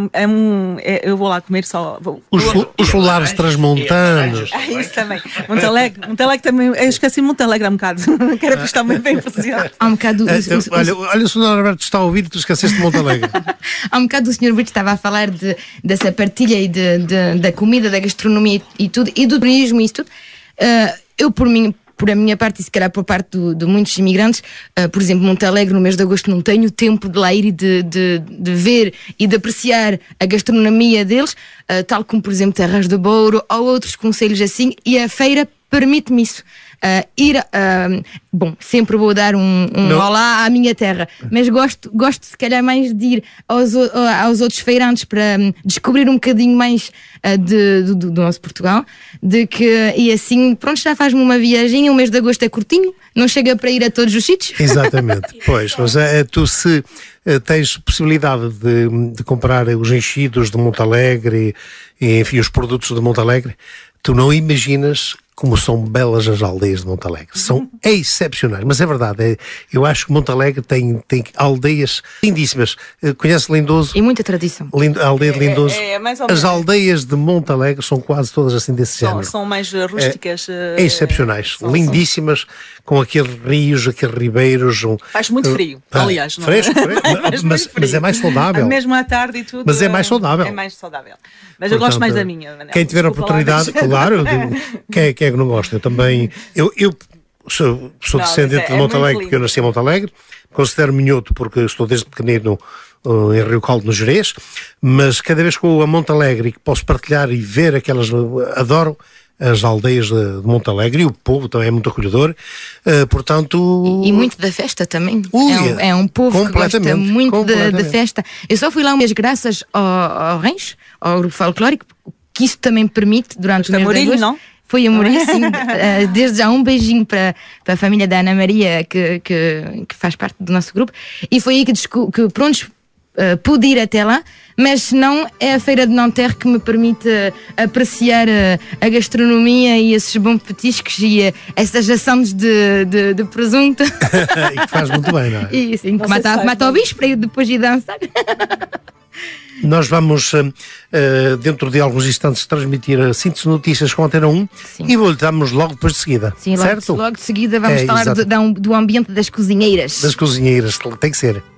Eu vou lá comer só. Os folares transmontanos. Isso também. Montalegre também. Eu esqueci Montalegre há um bocado. Que era porque está bem fazer. Há um bocado. Olha, o Sr. Alberto está a ouvir e tu esqueceste de Montalegre. Há um bocado o Sr. Brito estava a falar dessa partilha e da comida, da gastronomia e tudo, e do turismo e isso tudo. Eu, por a minha parte, e se calhar por parte de muitos imigrantes, por exemplo, Montalegre, no mês de agosto, não tenho tempo de lá ir e de ver e de apreciar a gastronomia deles, tal como, por exemplo, Terras de Bouro ou outros concelhos assim, e a feira permite-me isso. Sempre vou dar um olá à minha terra, mas gosto se calhar mais de ir aos outros feirantes para descobrir um bocadinho mais do nosso Portugal, e assim, pronto, já faz-me uma viagem. O mês de agosto é curtinho, não chega para ir a todos os sítios. Exatamente, pois, mas tu se tens possibilidade de comprar os enchidos de Montalegre e enfim, os produtos de Montalegre, tu não imaginas como são belas as aldeias de Montalegre. São excepcionais, mas é verdade. Eu acho que Montalegre tem aldeias lindíssimas. Conhece Lindoso? E muita tradição. A aldeia de Lindoso. Mais ou menos. As aldeias de Montalegre são quase todas assim desse género. São mais rústicas. Excepcionais. Lindíssimas, com aqueles rios, aqueles ribeiros. Faz muito frio, aliás. Não fresco, mas é mais saudável. Mesmo à tarde e tudo. Mas é mais saudável. É mais saudável. Mas eu gosto mais da minha. Manel. Quem tiver a oportunidade, claro, quem é que não gosta? Eu também, eu sou descendente de Montalegre, porque eu nasci em Montalegre, considero minhoto porque estou desde pequenino em Rio Caldo, no Gerês, mas cada vez que vou a Montalegre e que posso partilhar e ver aquelas, adoro as aldeias de Montalegre, e o povo também é muito acolhedor, portanto... E muito da festa também. É um povo que gosta muito da festa. Eu só fui lá umas graças ao Rancho, ao grupo folclórico, que isso também permite durante o mês de agosto. Não? Foi a Morim, sim. Desde já um beijinho para a família da Ana Maria, que faz parte do nosso grupo, e foi aí que pronto, pude ir até lá, mas não é a Feira de Nanterre que me permite apreciar a gastronomia e esses bons petiscos e essas assantes de presunto. E que faz muito bem, não é? E sim, que mata o bicho para ir depois ir dançar. Nós vamos, dentro de alguns instantes, transmitir a síntese de notícias com a Antena 1. Sim. E voltamos logo depois de seguida. Sim, certo? Logo de seguida vamos falar do ambiente das cozinheiras. Das cozinheiras, tem que ser.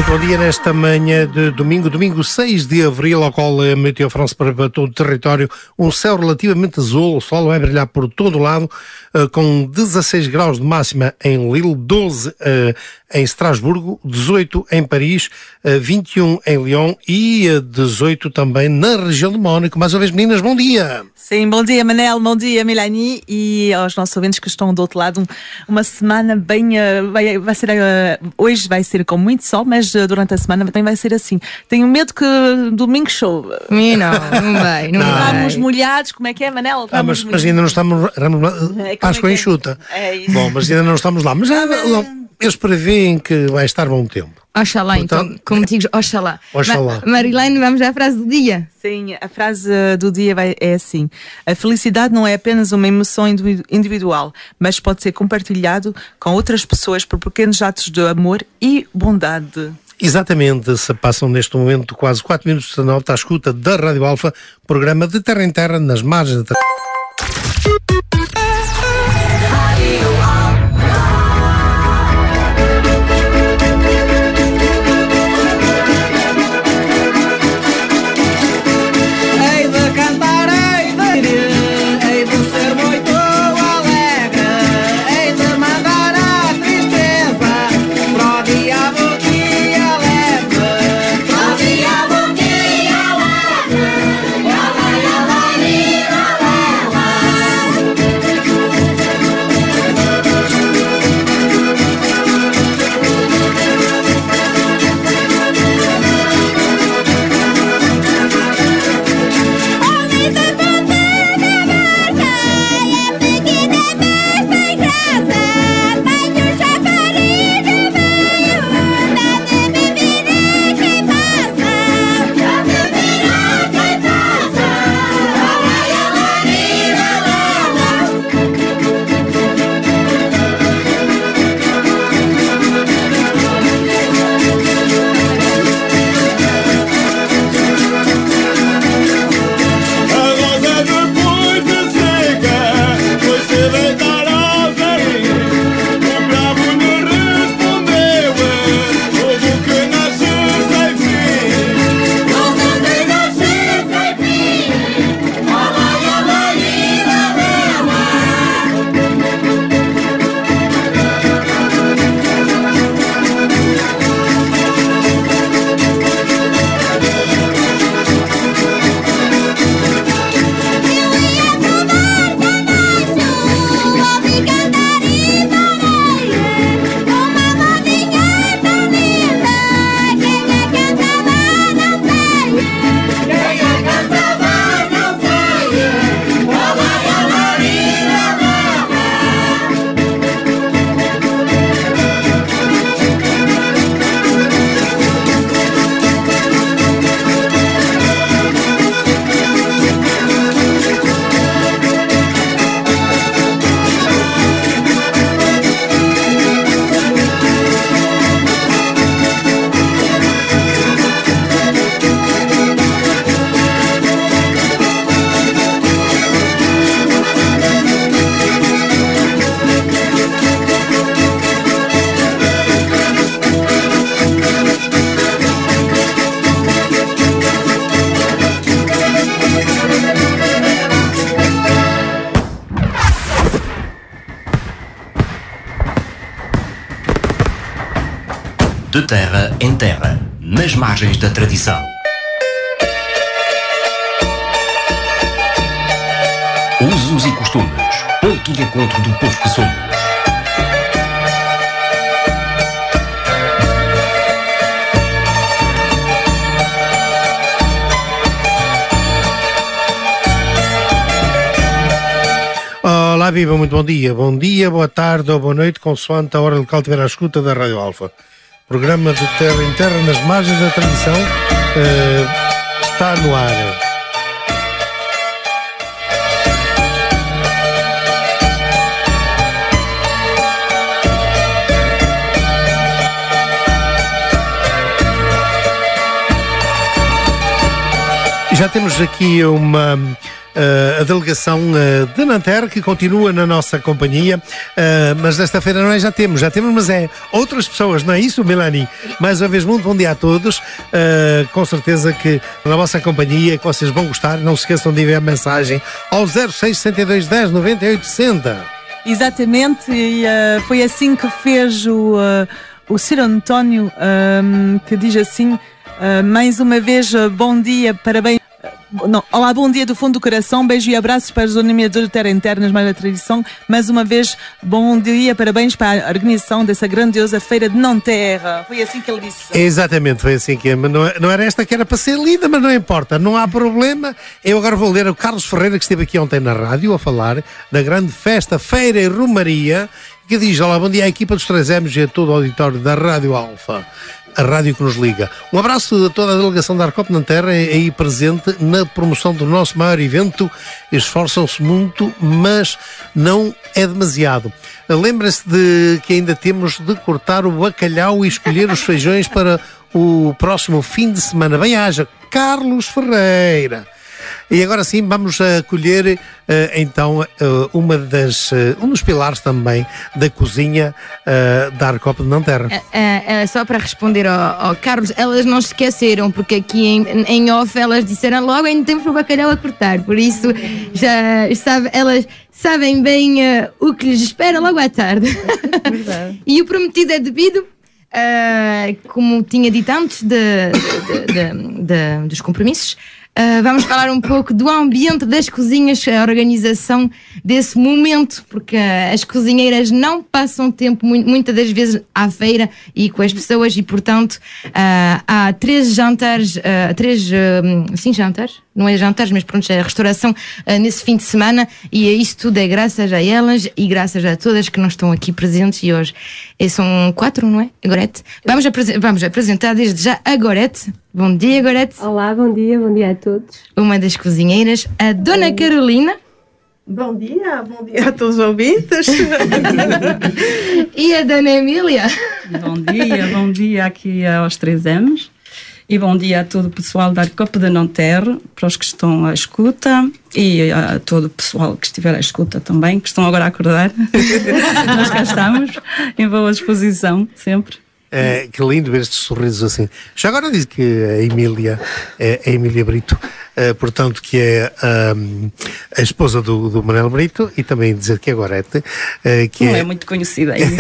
Muito bom dia nesta manhã de domingo 6 de abril, ao qual a Meteo France para todo o território um céu relativamente azul, o sol vai brilhar por todo o lado, com 16 graus de máxima em Lille, 12 em Estrasburgo, 18 em Paris, 21 em Lyon e 18 também na região de Mónaco. Mais uma vez, meninas, bom dia! Sim, bom dia Manel, bom dia Melanie e aos nossos ouvintes que estão do outro lado. Uma semana bem, vai ser, hoje vai ser com muito sol, mas durante a semana também vai ser assim. Tenho medo que domingo chova. Não vai. Estamos molhados, como é que é, Manel? Mas ainda não estamos... Páscoa enxuta. É isso. Bom, mas ainda não estamos lá. Mas eles preveem que vai estar bom tempo. Oxalá, Portanto, então, como digo, oxalá. Oxalá. Marilene, vamos à frase do dia. Sim, a frase do dia é assim: a felicidade não é apenas uma emoção individual, mas pode ser compartilhado com outras pessoas por pequenos atos de amor e bondade. Exatamente, se passam neste momento quase 4 minutos de 9, está à escuta da Rádio Alfa, programa de terra em terra nas margens da terra. De terra em terra, nas margens da tradição. Usos e costumes, ponto de encontro do povo que somos. Olá, viva, muito bom dia. Bom dia, boa tarde ou boa noite, consoante a hora local estiver à escuta da Rádio Alfa. Programa de terra em terra nas margens da tradição está no ar. Já temos aqui a delegação de Nanterre, que continua na nossa companhia, mas desta feira não é já temos, mas é outras pessoas, não é isso, Melanie? Mais uma vez, muito bom dia a todos, com certeza que na vossa companhia, que vocês vão gostar, não se esqueçam de enviar mensagem ao 0662 10 98 60. Exatamente, e foi assim que fez o Sr. António, que diz assim, mais uma vez, bom dia, parabéns. Não, olá, bom dia do fundo do coração, beijo e abraços para os animadores de Terra Internas, mais da tradição. Mais uma vez, bom dia, parabéns para a organização dessa grandiosa feira de Nanterre. Foi assim que ele disse. Exatamente, foi assim que não era esta que era para ser lida, mas não importa, não há problema. Eu agora vou ler o Carlos Ferreira, que esteve aqui ontem na rádio a falar da grande festa, feira e romaria, que diz: olá, bom dia à equipa dos 3Ms e a todo o auditório da Rádio Alfa, a rádio que nos liga. Um abraço a toda a delegação da Arcop Nanterre aí presente na promoção do nosso maior evento. Esforçam-se muito, mas não é demasiado. Lembra-se de que ainda temos de cortar o bacalhau e escolher os feijões para o próximo fim de semana. Bem-haja, Carlos Ferreira. E agora sim vamos acolher então um dos pilares também da cozinha da Arcop de Nanterre. Só para responder ao Carlos, elas não se esqueceram, porque aqui em off elas disseram logo: ainda temos o bacalhau a cortar, por isso elas sabem bem o que lhes espera logo à tarde. E o prometido é devido. Como tinha dito antes dos compromissos, vamos falar um pouco do ambiente das cozinhas, a organização desse momento, porque as cozinheiras não passam tempo muitas das vezes à feira e com as pessoas, e portanto há 3 jantares, jantares, não é jantares, mas pronto, é a restauração nesse fim de semana, e isso tudo é graças a elas e graças a todas que não estão aqui presentes, e hoje são 4, não é? A Gorete. Vamos apresentar desde já a Gorete. Bom dia, Gorete. Olá, bom dia a todos. Uma das cozinheiras, a Dona Carolina. Bom dia a todos os ouvintes. E a Dona Emília. Bom dia aqui aos 3Ms. E bom dia a todo o pessoal da Arcop de Nanterre, para os que estão à escuta, e a todo o pessoal que estiver à escuta também, que estão agora a acordar. Nós cá estamos, em boa disposição, sempre. Que lindo ver estes sorrisos assim. Já agora diz que a Emília é a Emília Brito, portanto, que é a esposa do Manuel Brito, e também dizer que é Gorete, que não é muito conhecida ainda.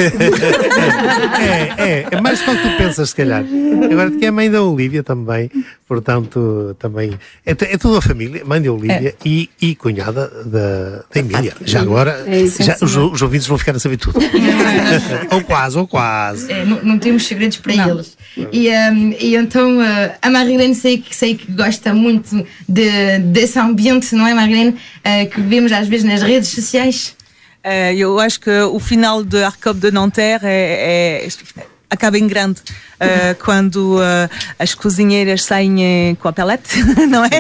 É mais do que tu pensas, se calhar. Agora, que é a mãe da Olívia também, portanto, também é toda a família, mãe da Olívia e cunhada da Emília. Já agora, os ouvintes vão ficar a saber tudo. ou quase. Não temos segredos para eles. E então a Marilene sei que gosta muito desse ambiente, não é, Marilene? Que vemos às vezes nas redes sociais. Eu acho que o final de Arcop de Nanterre acaba em grande, quando as cozinheiras saem com a pelete, não é?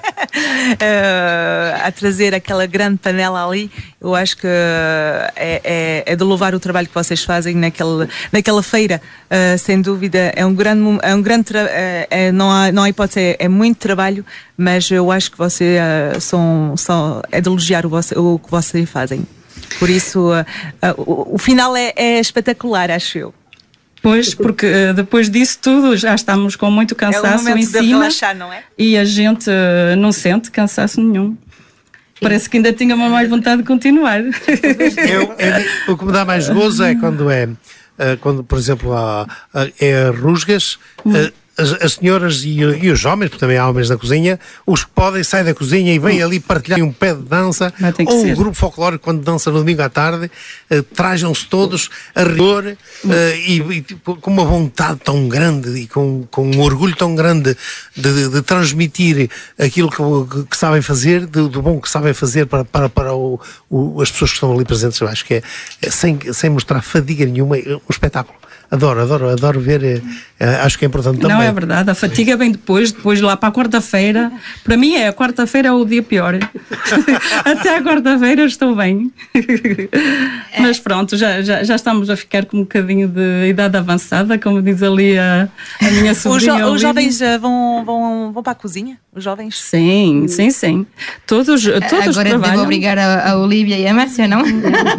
A trazer aquela grande panela ali. Eu acho que é de louvar o trabalho que vocês fazem naquela feira, sem dúvida. É um grande não há hipótese, é muito trabalho, mas eu acho que vocês é de elogiar o que vocês fazem. Por isso, o final é espetacular, acho eu. Pois, porque depois disso tudo já estamos com muito cansaço em cima, de relaxar, não é? E a gente não sente cansaço nenhum. Parece que ainda tinha mais vontade de continuar. O que me dá mais gozo é quando, por exemplo, é rusgas. As senhoras e os homens, porque também há homens na cozinha, os que podem sair da cozinha e vêm ali partilhar um pé de dança, ou um grupo folclórico quando dança no domingo à tarde, trajam-se todos a rigor e com uma vontade tão grande e com um orgulho tão grande de transmitir aquilo que sabem fazer, do bom que sabem fazer para as pessoas que estão ali presentes. Eu acho que é sem mostrar fadiga nenhuma, um espetáculo. Adoro ver, acho que é importante também. Não, é verdade, a fatiga vem depois lá para a quarta-feira. Para mim a quarta-feira é o dia pior. Até a quarta-feira estou bem. Mas pronto, já estamos a ficar com um bocadinho de idade avançada, como diz ali a minha sobrinha. Os jovens vão para a cozinha? os jovens? Sim. Todos agora trabalham. devo obrigar a Olívia e a Márcia, não?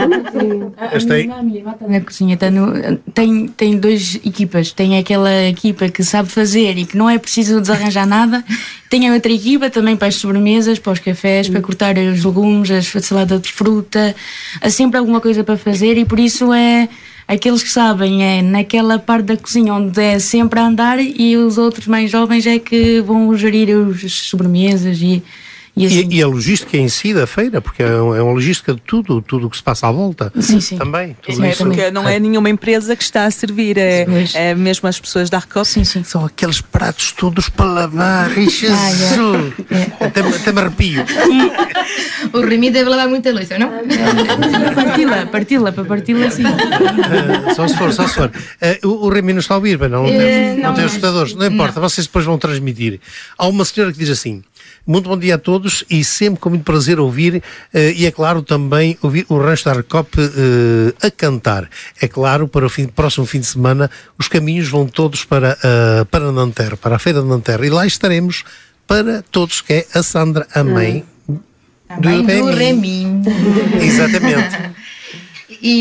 A minha irmã está na cozinha, tem 2 equipas. Tem aquela equipa que sabe fazer e que não é preciso desarranjar nada. Tem a outra equipa também para as sobremesas, para os cafés, para cortar os legumes, a salada de fruta. Há sempre alguma coisa para fazer e por isso é aqueles que sabem é naquela parte da cozinha onde é sempre a andar e os outros mais jovens é que vão gerir as sobremesas e assim. E a logística em si da feira, porque é uma logística de tudo o que se passa à volta. Sim. Também. Tudo Sim, isso. porque não é nenhuma empresa que está a servir, é mesmo as pessoas da Arcop. Sim. São aqueles pratos todos para lavar. Ai, Jesus! Até me arrepio. O Remy deve lavar muita louça, não? Para parti-la, sim. Só se for. O Remy não está a ouvir, não tem assustadores. Não importa, vocês depois vão transmitir. Há uma senhora que diz assim: muito bom dia a todos e sempre com muito prazer ouvir e é claro também ouvir o Rancho da Arcop a cantar. É claro, para o próximo fim de semana os caminhos vão todos para Nanterre, para a Feira de Nanterre, e lá estaremos para todos, que é a Sandra, a mãe do Remy. Exatamente. E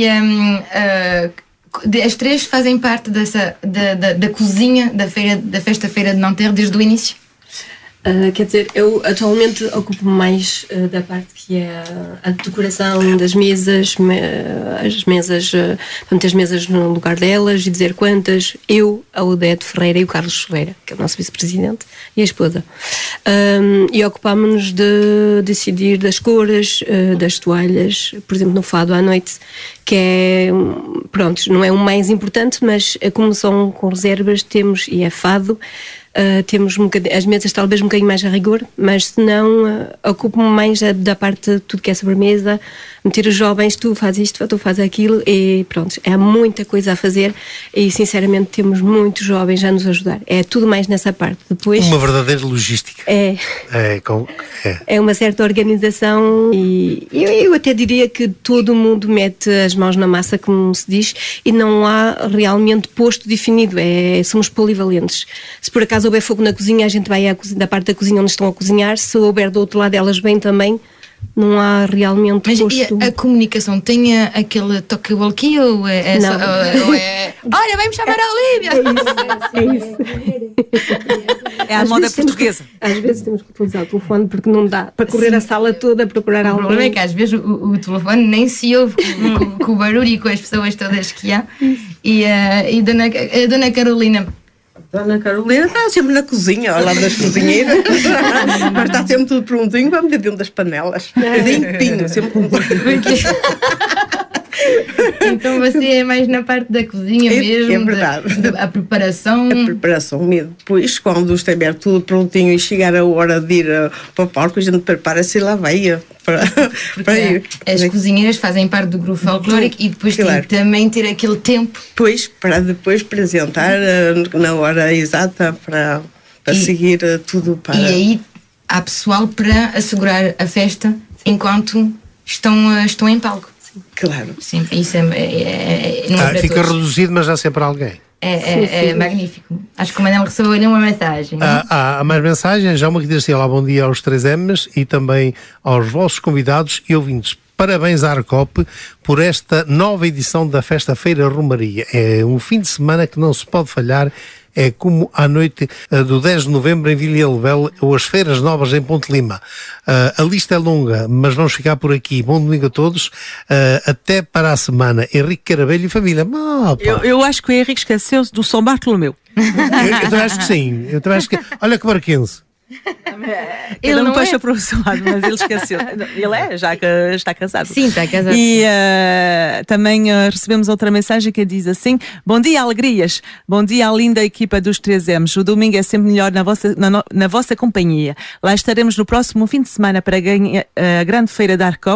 as 3 fazem parte da cozinha da Festa-feira de Nanterre desde o início? Quer dizer, eu atualmente ocupo-me mais da parte que é a decoração das mesas, as mesas no lugar delas e dizer quantas. Eu, a Odete Ferreira e o Carlos Ferreira, que é o nosso vice-presidente, e a esposa. E ocupámos-nos de decidir das cores, das toalhas, por exemplo, no fado à noite, que é, pronto, não é o mais importante, mas como são com reservas, temos, e é fado, temos as mesas talvez um bocadinho mais a rigor, mas se não, ocupo-me mais da parte de tudo que é sobremesa, meter os jovens, tu fazes isto, tu fazes aquilo, e pronto, há muita coisa a fazer e sinceramente temos muitos jovens a nos ajudar, é tudo mais nessa parte. Depois, uma verdadeira logística. É uma certa organização e eu até diria que todo mundo mete as mãos na massa, como se diz, e não há realmente posto definido, somos polivalentes. Se por acaso houver fogo na cozinha, a gente vai da parte da cozinha onde estão a cozinhar, se houver do outro lado elas bem também, não há realmente mas posto. E a comunicação tem aquele toque walkie ou é não. Ou é olha, vai-me chamar a Olívia? É isso. É a moda portuguesa. Às vezes temos que utilizar o telefone porque não dá para correr a sala toda a procurar alguém. O problema é que às vezes o telefone nem se ouve com o barulho e com as pessoas todas que há. E a Dona Carolina... Dona Carolina está sempre na cozinha, ao lado das cozinheiras, mas está sempre tudo prontinho para meter dentro das panelas. Limpinho, sempre com... Então você é mais na parte da cozinha mesmo? É verdade. A preparação? A preparação mesmo. Depois, quando estiver tudo prontinho e chegar a hora de ir para o palco, a gente prepara-se e lá vai para ir. As cozinheiras fazem parte do grupo folclórico e depois tem que também ter aquele tempo. Pois, para depois apresentar na hora exata para seguir tudo para... E aí há pessoal para assegurar a festa enquanto estão em palco. Claro. Sim, isso fica reduzido, mas há sempre alguém. É magnífico. Acho que o Manel recebeu ali uma mensagem. Há mais mensagens. Há uma que diz assim: olá, bom dia aos 3Ms e também aos vossos convidados e ouvintes. Parabéns à Arcop por esta nova edição da Festa-feira Romaria. É um fim de semana que não se pode falhar. É como à noite do 10 de novembro em Vila Elvel ou as Feiras Novas em Ponte Lima. A lista é longa, mas vamos ficar por aqui. Bom domingo a todos. Até para a semana. Henrique Carabelho e família. Eu acho que o Henrique esqueceu-se do São Bartolomeu. Eu também acho que sim. Olha que barquense. Ele não puxa para o seu lado, mas ele esqueceu. Ele já que está casado. Sim, está casado. E também recebemos outra mensagem que diz assim: bom dia, alegrias. Bom dia à linda equipa dos 3Ms. O domingo é sempre melhor na vossa companhia. Lá estaremos no próximo fim de semana para a grande feira da Arcop.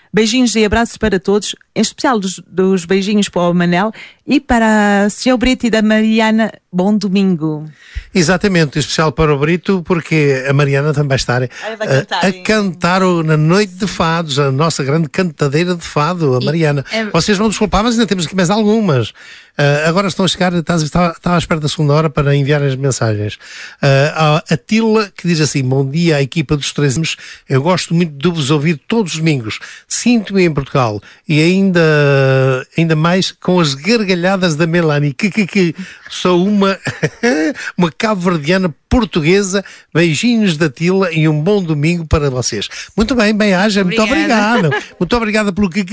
Beijinhos e abraços para todos, em especial dos beijinhos para o Manel e para o Sr. Brito e da Mariana. Bom domingo. Exatamente, especial para o Brito, porque a Mariana também vai estar a cantar na noite de fados, a nossa grande cantadeira de fado, a Mariana. Vocês vão desculpar, mas ainda temos aqui mais algumas. Agora estão a chegar, estava à espera da segunda hora para enviar as mensagens. A Tila, que diz assim: bom dia à equipa dos 3 anos, eu gosto muito de vos ouvir todos os domingos, sinto-me em Portugal e ainda mais com as gargalhadas da Melanie, que sou uma cabo-verdiana portuguesa. Beijinhos da Tila e um bom domingo para vocês. Muito bem, bem-aja, muito obrigado. Muito obrigada pelo que.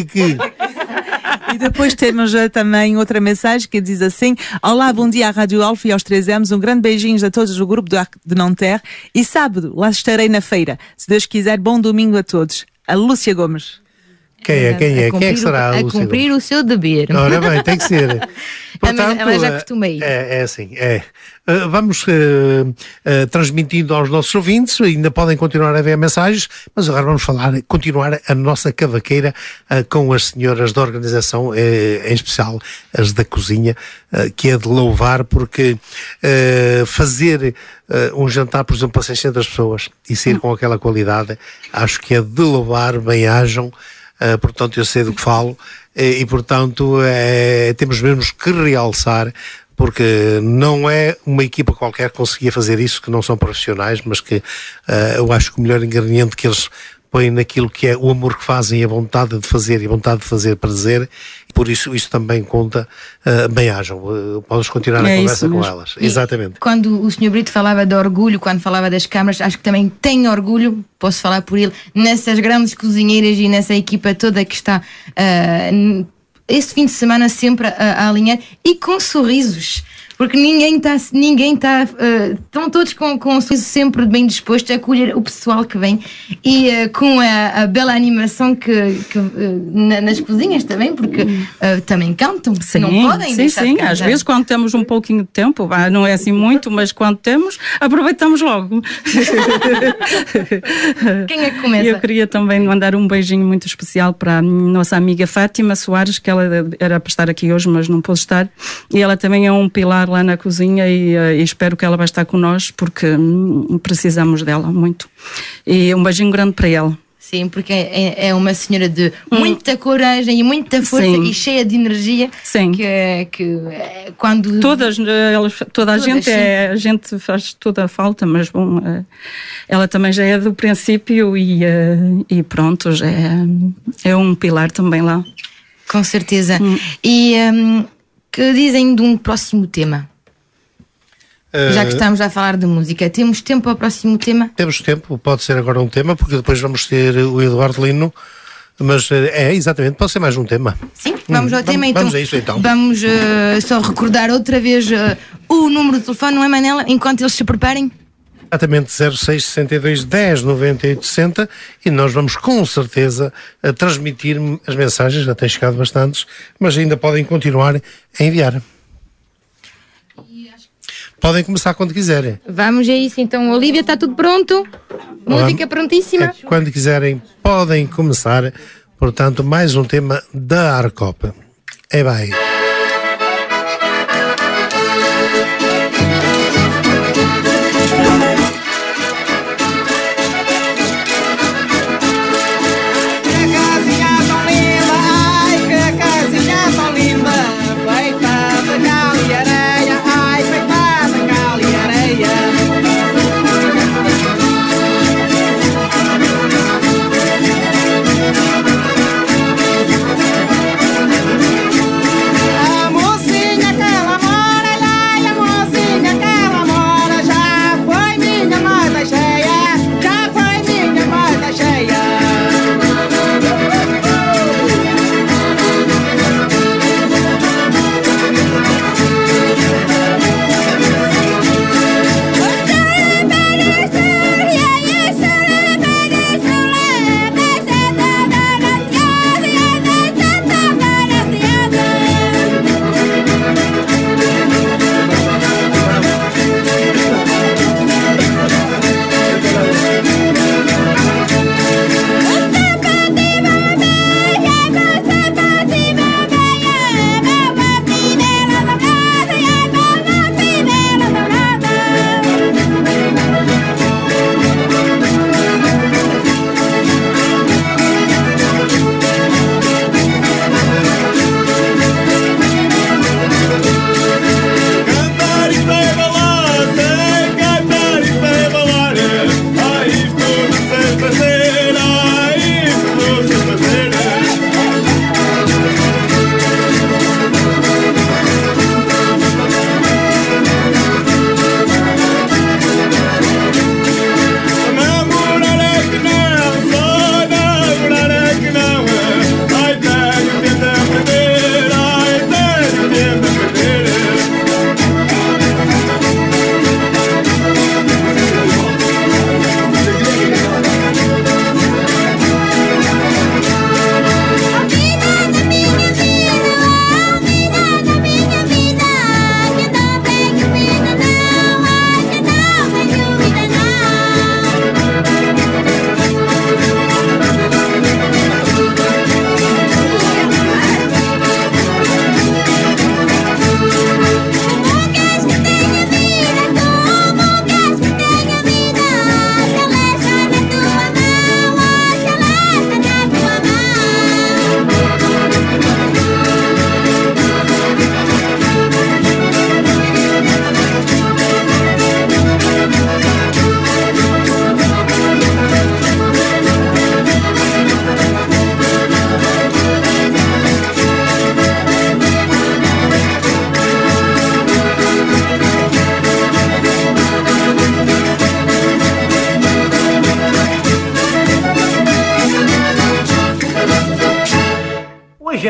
E depois temos também outra mensagem que diz assim: olá, bom dia à Rádio Alfa e aos 3Ms, um grande beijinho a todos do grupo do Arco de Nanterre e sábado lá estarei na feira, se Deus quiser. Bom domingo a todos. A Lúcia Gomes. Quem é que será a Lúcia? A cumprir o seu dever. Ora bem, tem que ser. Portanto, ela já costumei. É assim, é. Vamos transmitindo aos nossos ouvintes, ainda podem continuar a ver mensagens, mas agora vamos continuar a nossa cavaqueira com as senhoras da organização, em especial as da cozinha, que é de louvar, porque fazer um jantar, por exemplo, para 600 pessoas e sair com aquela qualidade, acho que é de louvar, bem-ajam. Portanto, eu sei do que falo e portanto, temos mesmo que realçar, porque não é uma equipa qualquer que conseguia fazer isso, que não são profissionais, mas que eu acho que o melhor ingrediente que eles põem naquilo que é o amor que fazem, a vontade de fazer e a vontade de fazer prazer, e por isso também conta. Bem-ajam, podes continuar a conversa com elas. E exatamente. Quando o Sr. Brito falava de orgulho, quando falava das câmaras, acho que também tem orgulho, posso falar por ele, nessas grandes cozinheiras e nessa equipa toda que está este fim de semana sempre a alinhar e com sorrisos. Porque ninguém está, estão todos com um sorriso sempre bem disposto a acolher o pessoal que vem e com a bela animação que nas cozinhas também, porque também cantam, sim, não podem deixar de cantar. Às vezes quando temos um pouquinho de tempo, não é assim muito, mas quando temos, aproveitamos logo. Quem é que começa? Eu queria também mandar um beijinho muito especial para a nossa amiga Fátima Soares, que ela era para estar aqui hoje, mas não pôde estar, e ela também é um pilar lá na cozinha e espero que ela vai estar connosco, porque precisamos dela muito. E um beijinho grande para ela. Sim, porque é uma senhora de muita coragem e muita força. Sim. E cheia de energia. Sim. Que quando... toda a gente faz toda a falta, mas bom, ela também já é do princípio e pronto, já é um pilar também lá. Com certeza. E que dizem de um próximo tema? Já que estamos a falar de música, temos tempo para o próximo tema? Temos tempo, pode ser agora um tema, porque depois vamos ter o Eduardo Lino, mas exatamente, pode ser mais um tema. Sim, vamos ao tema então. Vamos a isso então. Vamos só recordar outra vez o número de telefone, não é, Manela? Enquanto eles se preparem. Exatamente, 0662 10 98 60, e nós vamos com certeza transmitir as mensagens, já têm chegado bastantes, mas ainda podem continuar a enviar. Podem começar quando quiserem. Vamos a isso então. Olívia, está tudo pronto? Música prontíssima? Quando quiserem, podem começar. Portanto, mais um tema da Arcop. Vai.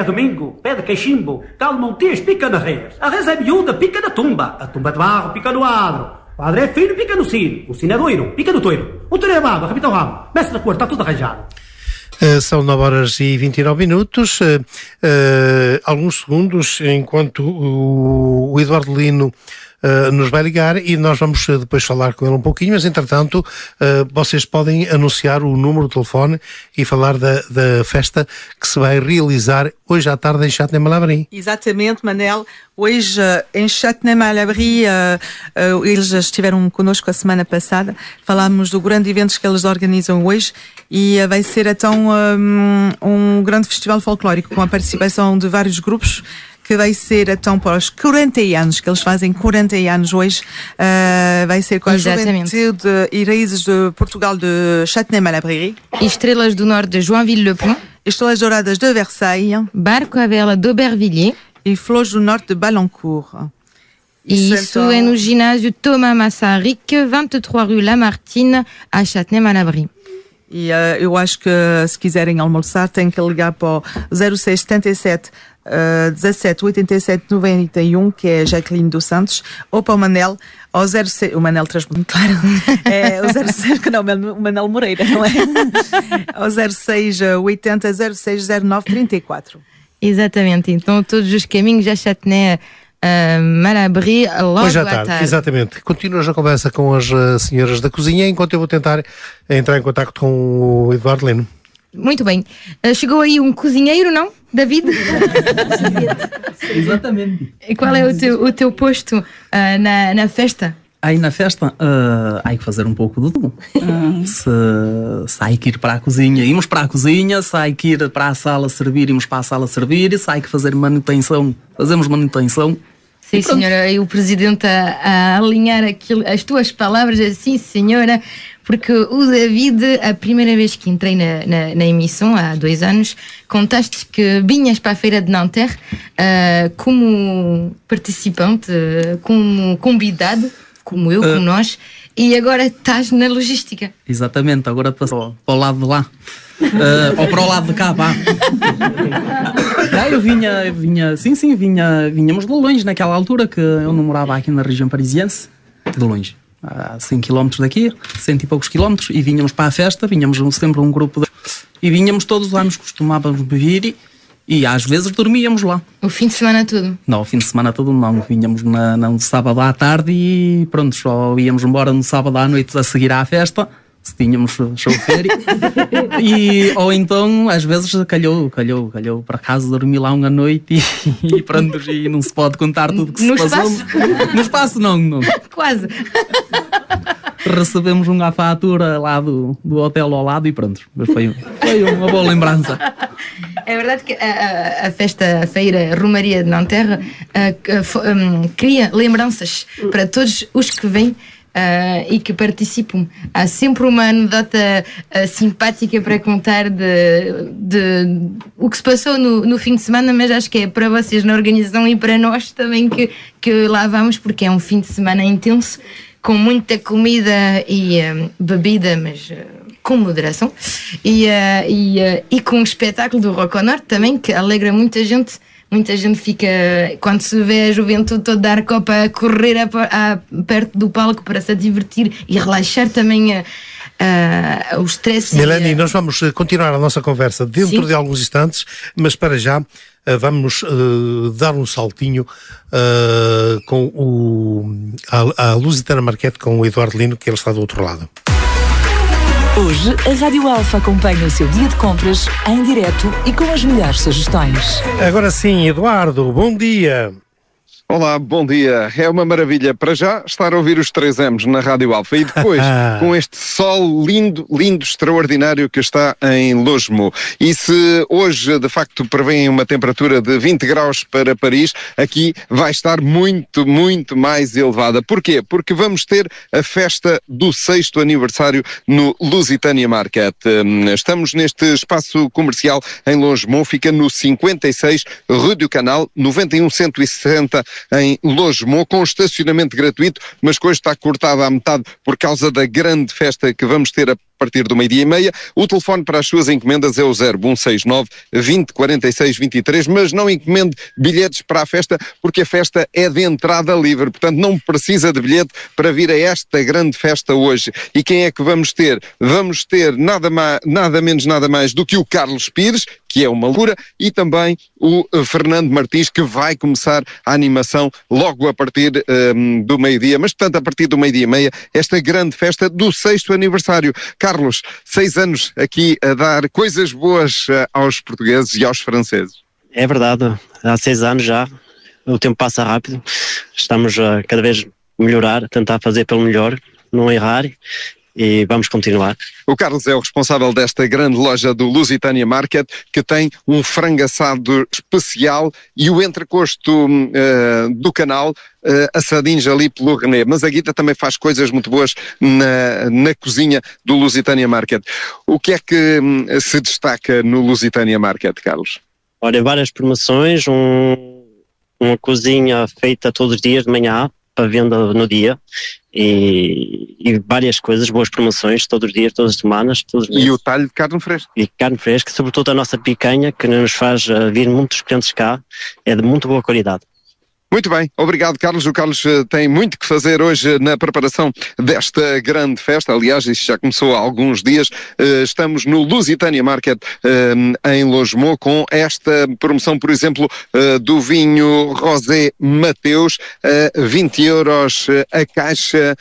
é domingo, pé de cachimbo, Cal Montes pica nas reias, a reza é miúda pica na tumba, a tumba de barro pica no adro, o padre é filho pica no sino, o sino é doiro, pica no toiro, o toiro é baba, repita o ramo, mestre da cor, está tudo arranjado. São 9h29, alguns segundos, enquanto o Eduardo Lino nos vai ligar e nós vamos depois falar com ele um pouquinho, mas entretanto vocês podem anunciar o número de telefone e falar da festa que se vai realizar hoje à tarde em Châtenay-Malabry. Exatamente, Manel. Hoje em Châtenay-Malabry eles estiveram connosco a semana passada, falámos do grande evento que eles organizam hoje e vai ser então um grande festival folclórico com a participação de vários grupos, que vai ser então para os 40 anos, que eles fazem 40 anos hoje, vai ser com a Juventude e Raízes de Portugal de Châtenay-Malabry. Estrelas do Norte de Joinville-le-Pont. Estrelas Douradas de Versailles. Barco à Vela d'Aubervilliers. E Flores do Norte de Balancourt. E isso é no ginásio Thomas Massaric, 23 Rue Lamartine, a Châtenay-Malabry. E eu acho que se quiserem almoçar têm que ligar para o 0677 17 87 91, que é Jacqueline dos Santos, ou para o Manel, ao 06, o Manel traz muito claro, é o 06, que não, o Manel Moreira, não é? Ao 06 80 06 09 34. Exatamente, então todos os caminhos já Châtenay Malabry logo hoje à tarde. Exatamente. Continuas a conversa com as senhoras da cozinha enquanto eu vou tentar entrar em contacto com o Eduardo Lino. Muito bem. Chegou aí um cozinheiro, não, David? Exatamente. E qual é o teu posto na festa? Aí na festa há que fazer um pouco de tudo. Se há que ir para a cozinha, íamos para a cozinha. Se há que ir para a sala servir, íamos para a sala servir. E se há que fazer manutenção, fazemos manutenção. Sim, senhora, e o Presidente a alinhar as tuas palavras, assim, senhora, porque o David, a primeira vez que entrei na emissão, há 2 anos, contaste que vinhas para a Feira de Nanterre como participante, como convidado, como eu, como nós, e agora estás na logística. Exatamente, agora passou para o lado de lá. Ou para o lado de cá, vá. Eu vinhamos de longe naquela altura, que eu não morava aqui na região parisiense, de longe, a 100 km daqui, 100 e poucos quilómetros, e vinhamos para a festa, vinhamos sempre um grupo e vinhamos todos os anos, costumávamos vir e às vezes dormíamos lá. O fim de semana todo? Não, o fim de semana todo não, vinhamos no sábado à tarde e pronto, só íamos embora no sábado à noite a seguir à festa, se tínhamos chofer. Ou então, às vezes, calhou para casa dormir lá uma noite e pronto, e não se pode contar tudo que se passou. No espaço, não. Quase. Recebemos uma fatura lá do hotel ao lado e pronto. Mas foi uma boa lembrança. É verdade que a feira Romaria de Nanterre cria lembranças para todos os que vêm e que participam. Há sempre uma anedota simpática para contar de o que se passou no fim de semana, mas acho que é para vocês na organização e para nós também que lá vamos, porque é um fim de semana intenso, com muita comida e bebida, mas com moderação, e com o espetáculo do Rock ao Norte também, que alegra muita gente. Muita gente fica, quando se vê a juventude toda dar copa a correr perto do palco para se divertir e relaxar também o stress. Melanie, nós vamos continuar a nossa conversa dentro de alguns instantes, mas para já vamos dar um saltinho com a Lusitana Marquete, com o Eduardo Lino, que ele está do outro lado. Hoje, a Rádio Alfa acompanha o seu dia de compras em direto e com as melhores sugestões. Agora sim, Eduardo, bom dia. Olá, bom dia. É uma maravilha para já estar a ouvir os 3Ms na Rádio Alfa e depois com este sol lindo, lindo, extraordinário que está em Losmo. E se hoje de facto prevêem uma temperatura de 20 graus para Paris, aqui vai estar muito, muito mais elevada. Porquê? Porque vamos ter a festa do 6º aniversário no Lusitania Market. Estamos neste espaço comercial em Losmo, fica no 56 Rue du Canal, 91 160 em Losmo, com estacionamento gratuito, mas que hoje está cortada à metade por causa da grande festa que vamos ter partir do 12:30. O telefone para as suas encomendas é o 0169 20 46 23, mas não encomende bilhetes para a festa, porque a festa é de entrada livre, portanto não precisa de bilhete para vir a esta grande festa hoje. E quem é que vamos ter? Vamos ter nada menos, nada mais do que o Carlos Pires, que é uma loucura, e também o Fernando Martins, que vai começar a animação logo a partir do meio-dia, mas portanto a partir do 12:30, esta grande festa do 6º aniversário. Carlos, 6 anos aqui a dar coisas boas aos portugueses e aos franceses. É verdade, há 6 anos já, o tempo passa rápido, estamos a cada vez melhorar, a tentar fazer pelo melhor, não errar, e vamos continuar. O Carlos é o responsável desta grande loja do Lusitânia Market, que tem um frango assado especial e o entrecosto do canal, assadinhos ali pelo René. Mas a Guita também faz coisas muito boas na cozinha do Lusitânia Market. O que é que se destaca no Lusitânia Market, Carlos? Olha, várias promoções, uma cozinha feita todos os dias de manhã, para venda no dia, e várias coisas, boas promoções todos os dias, todas as semanas, todos os meses. E o talho de carne fresca. E carne fresca, sobretudo a nossa picanha, que nos faz vir muitos clientes cá, é de muito boa qualidade. Muito bem, obrigado Carlos. O Carlos tem muito que fazer hoje na preparação desta grande festa. Aliás, isso já começou há alguns dias. Estamos no Lusitânia Market em Losmo com esta promoção, por exemplo, do vinho Rosé Mateus, 20 euros a caixa,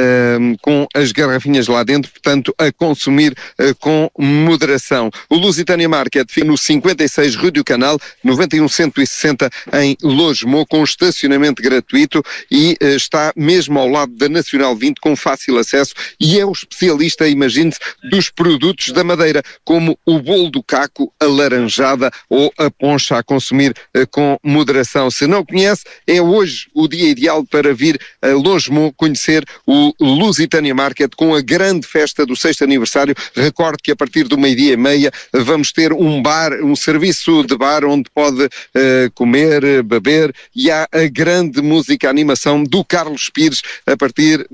com as garrafinhas lá dentro, portanto a consumir com moderação. O Lusitânia Market fica no 56 Rue du Canal, 91 160 em Losmo, com estacionamento gratuito, e está mesmo ao lado da Nacional 20, com fácil acesso, e é o especialista, imagine-se, dos produtos da Madeira, como o bolo do caco, a laranjada ou a poncha, a consumir com moderação. Se não conhece, é hoje o dia ideal para vir a Losmo conhecer o Lusitânia Market, com a grande festa do 6º aniversário. Recorde que a partir do 12:30 vamos ter um bar, um serviço de bar onde pode comer, beber, e há a grande música, a animação do Carlos Pires a partir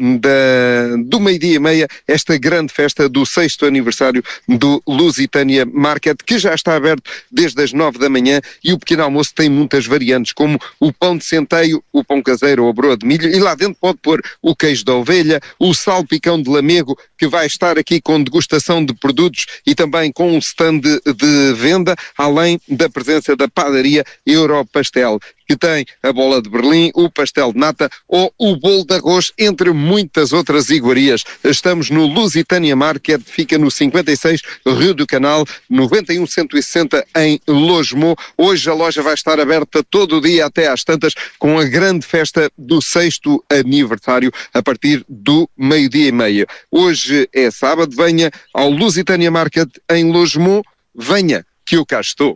do 12:30, esta grande festa do 6º aniversário do Lusitânia Market, que já está aberto desde as 9 da manhã, e o pequeno almoço tem muitas variantes, como o pão de centeio, o pão caseiro ou a broa de milho, e lá dentro pode pôr o queijo da ovelha, o salpicão de lamego, que vai estar aqui com degustação de produtos e também com um stand de venda, além da presença da padaria Europastel, que tem a bola de Berlim, o pastel de nata ou o bolo de arroz, entre muitas outras iguarias. Estamos no Lusitânia Market, fica no 56 Rue du Canal, 91 160 em Losmo. Hoje a loja vai estar aberta todo o dia até às tantas, com a grande festa do 6º aniversário a partir do 12:30. Hoje é sábado, venha ao Lusitânia Market em Losmo, venha que eu cá estou.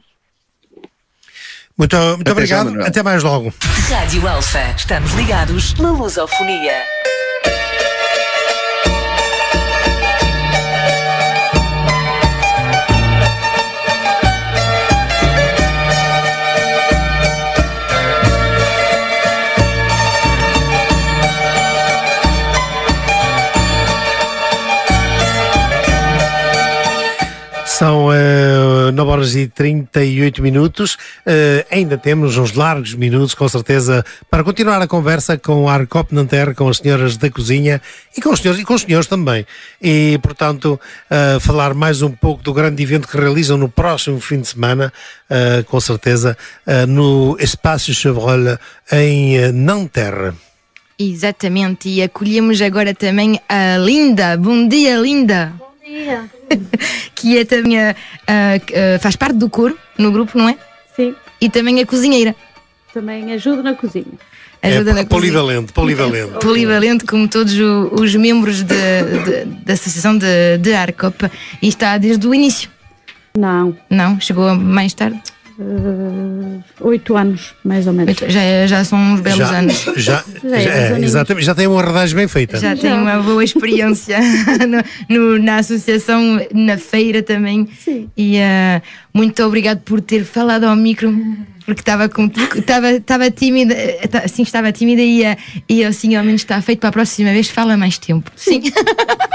Muito obrigado, até mais logo. Rádio Alfa, estamos ligados na lusofonia. São 9h38. Ainda temos uns largos minutos, com certeza, para continuar a conversa com a Arcop Nanterre, com as senhoras da cozinha e com os senhores também. E, portanto, falar mais um pouco do grande evento que realizam no próximo fim de semana, com certeza, no Espaço Chevreul em Nanterre. Exatamente, e acolhemos agora também a Linda. Bom dia, Linda. Bom dia. Que é também faz parte do coro no grupo, não é? Sim. E também a cozinheira. Também ajuda na cozinha. Polivalente. Polivalente, como todos os membros da Associação de Arcop. E está desde o início? Não. Não? Chegou mais tarde? 8 anos, mais ou menos. Já são uns belos anos. Exatamente, já tem uma rodagem bem feita. Já tem uma boa experiência na associação, na feira também. Sim. E muito obrigado por ter falado ao micro, porque estava tímida, estava tímida, e assim ao menos está feito. Para a próxima vez fala mais tempo. Sim.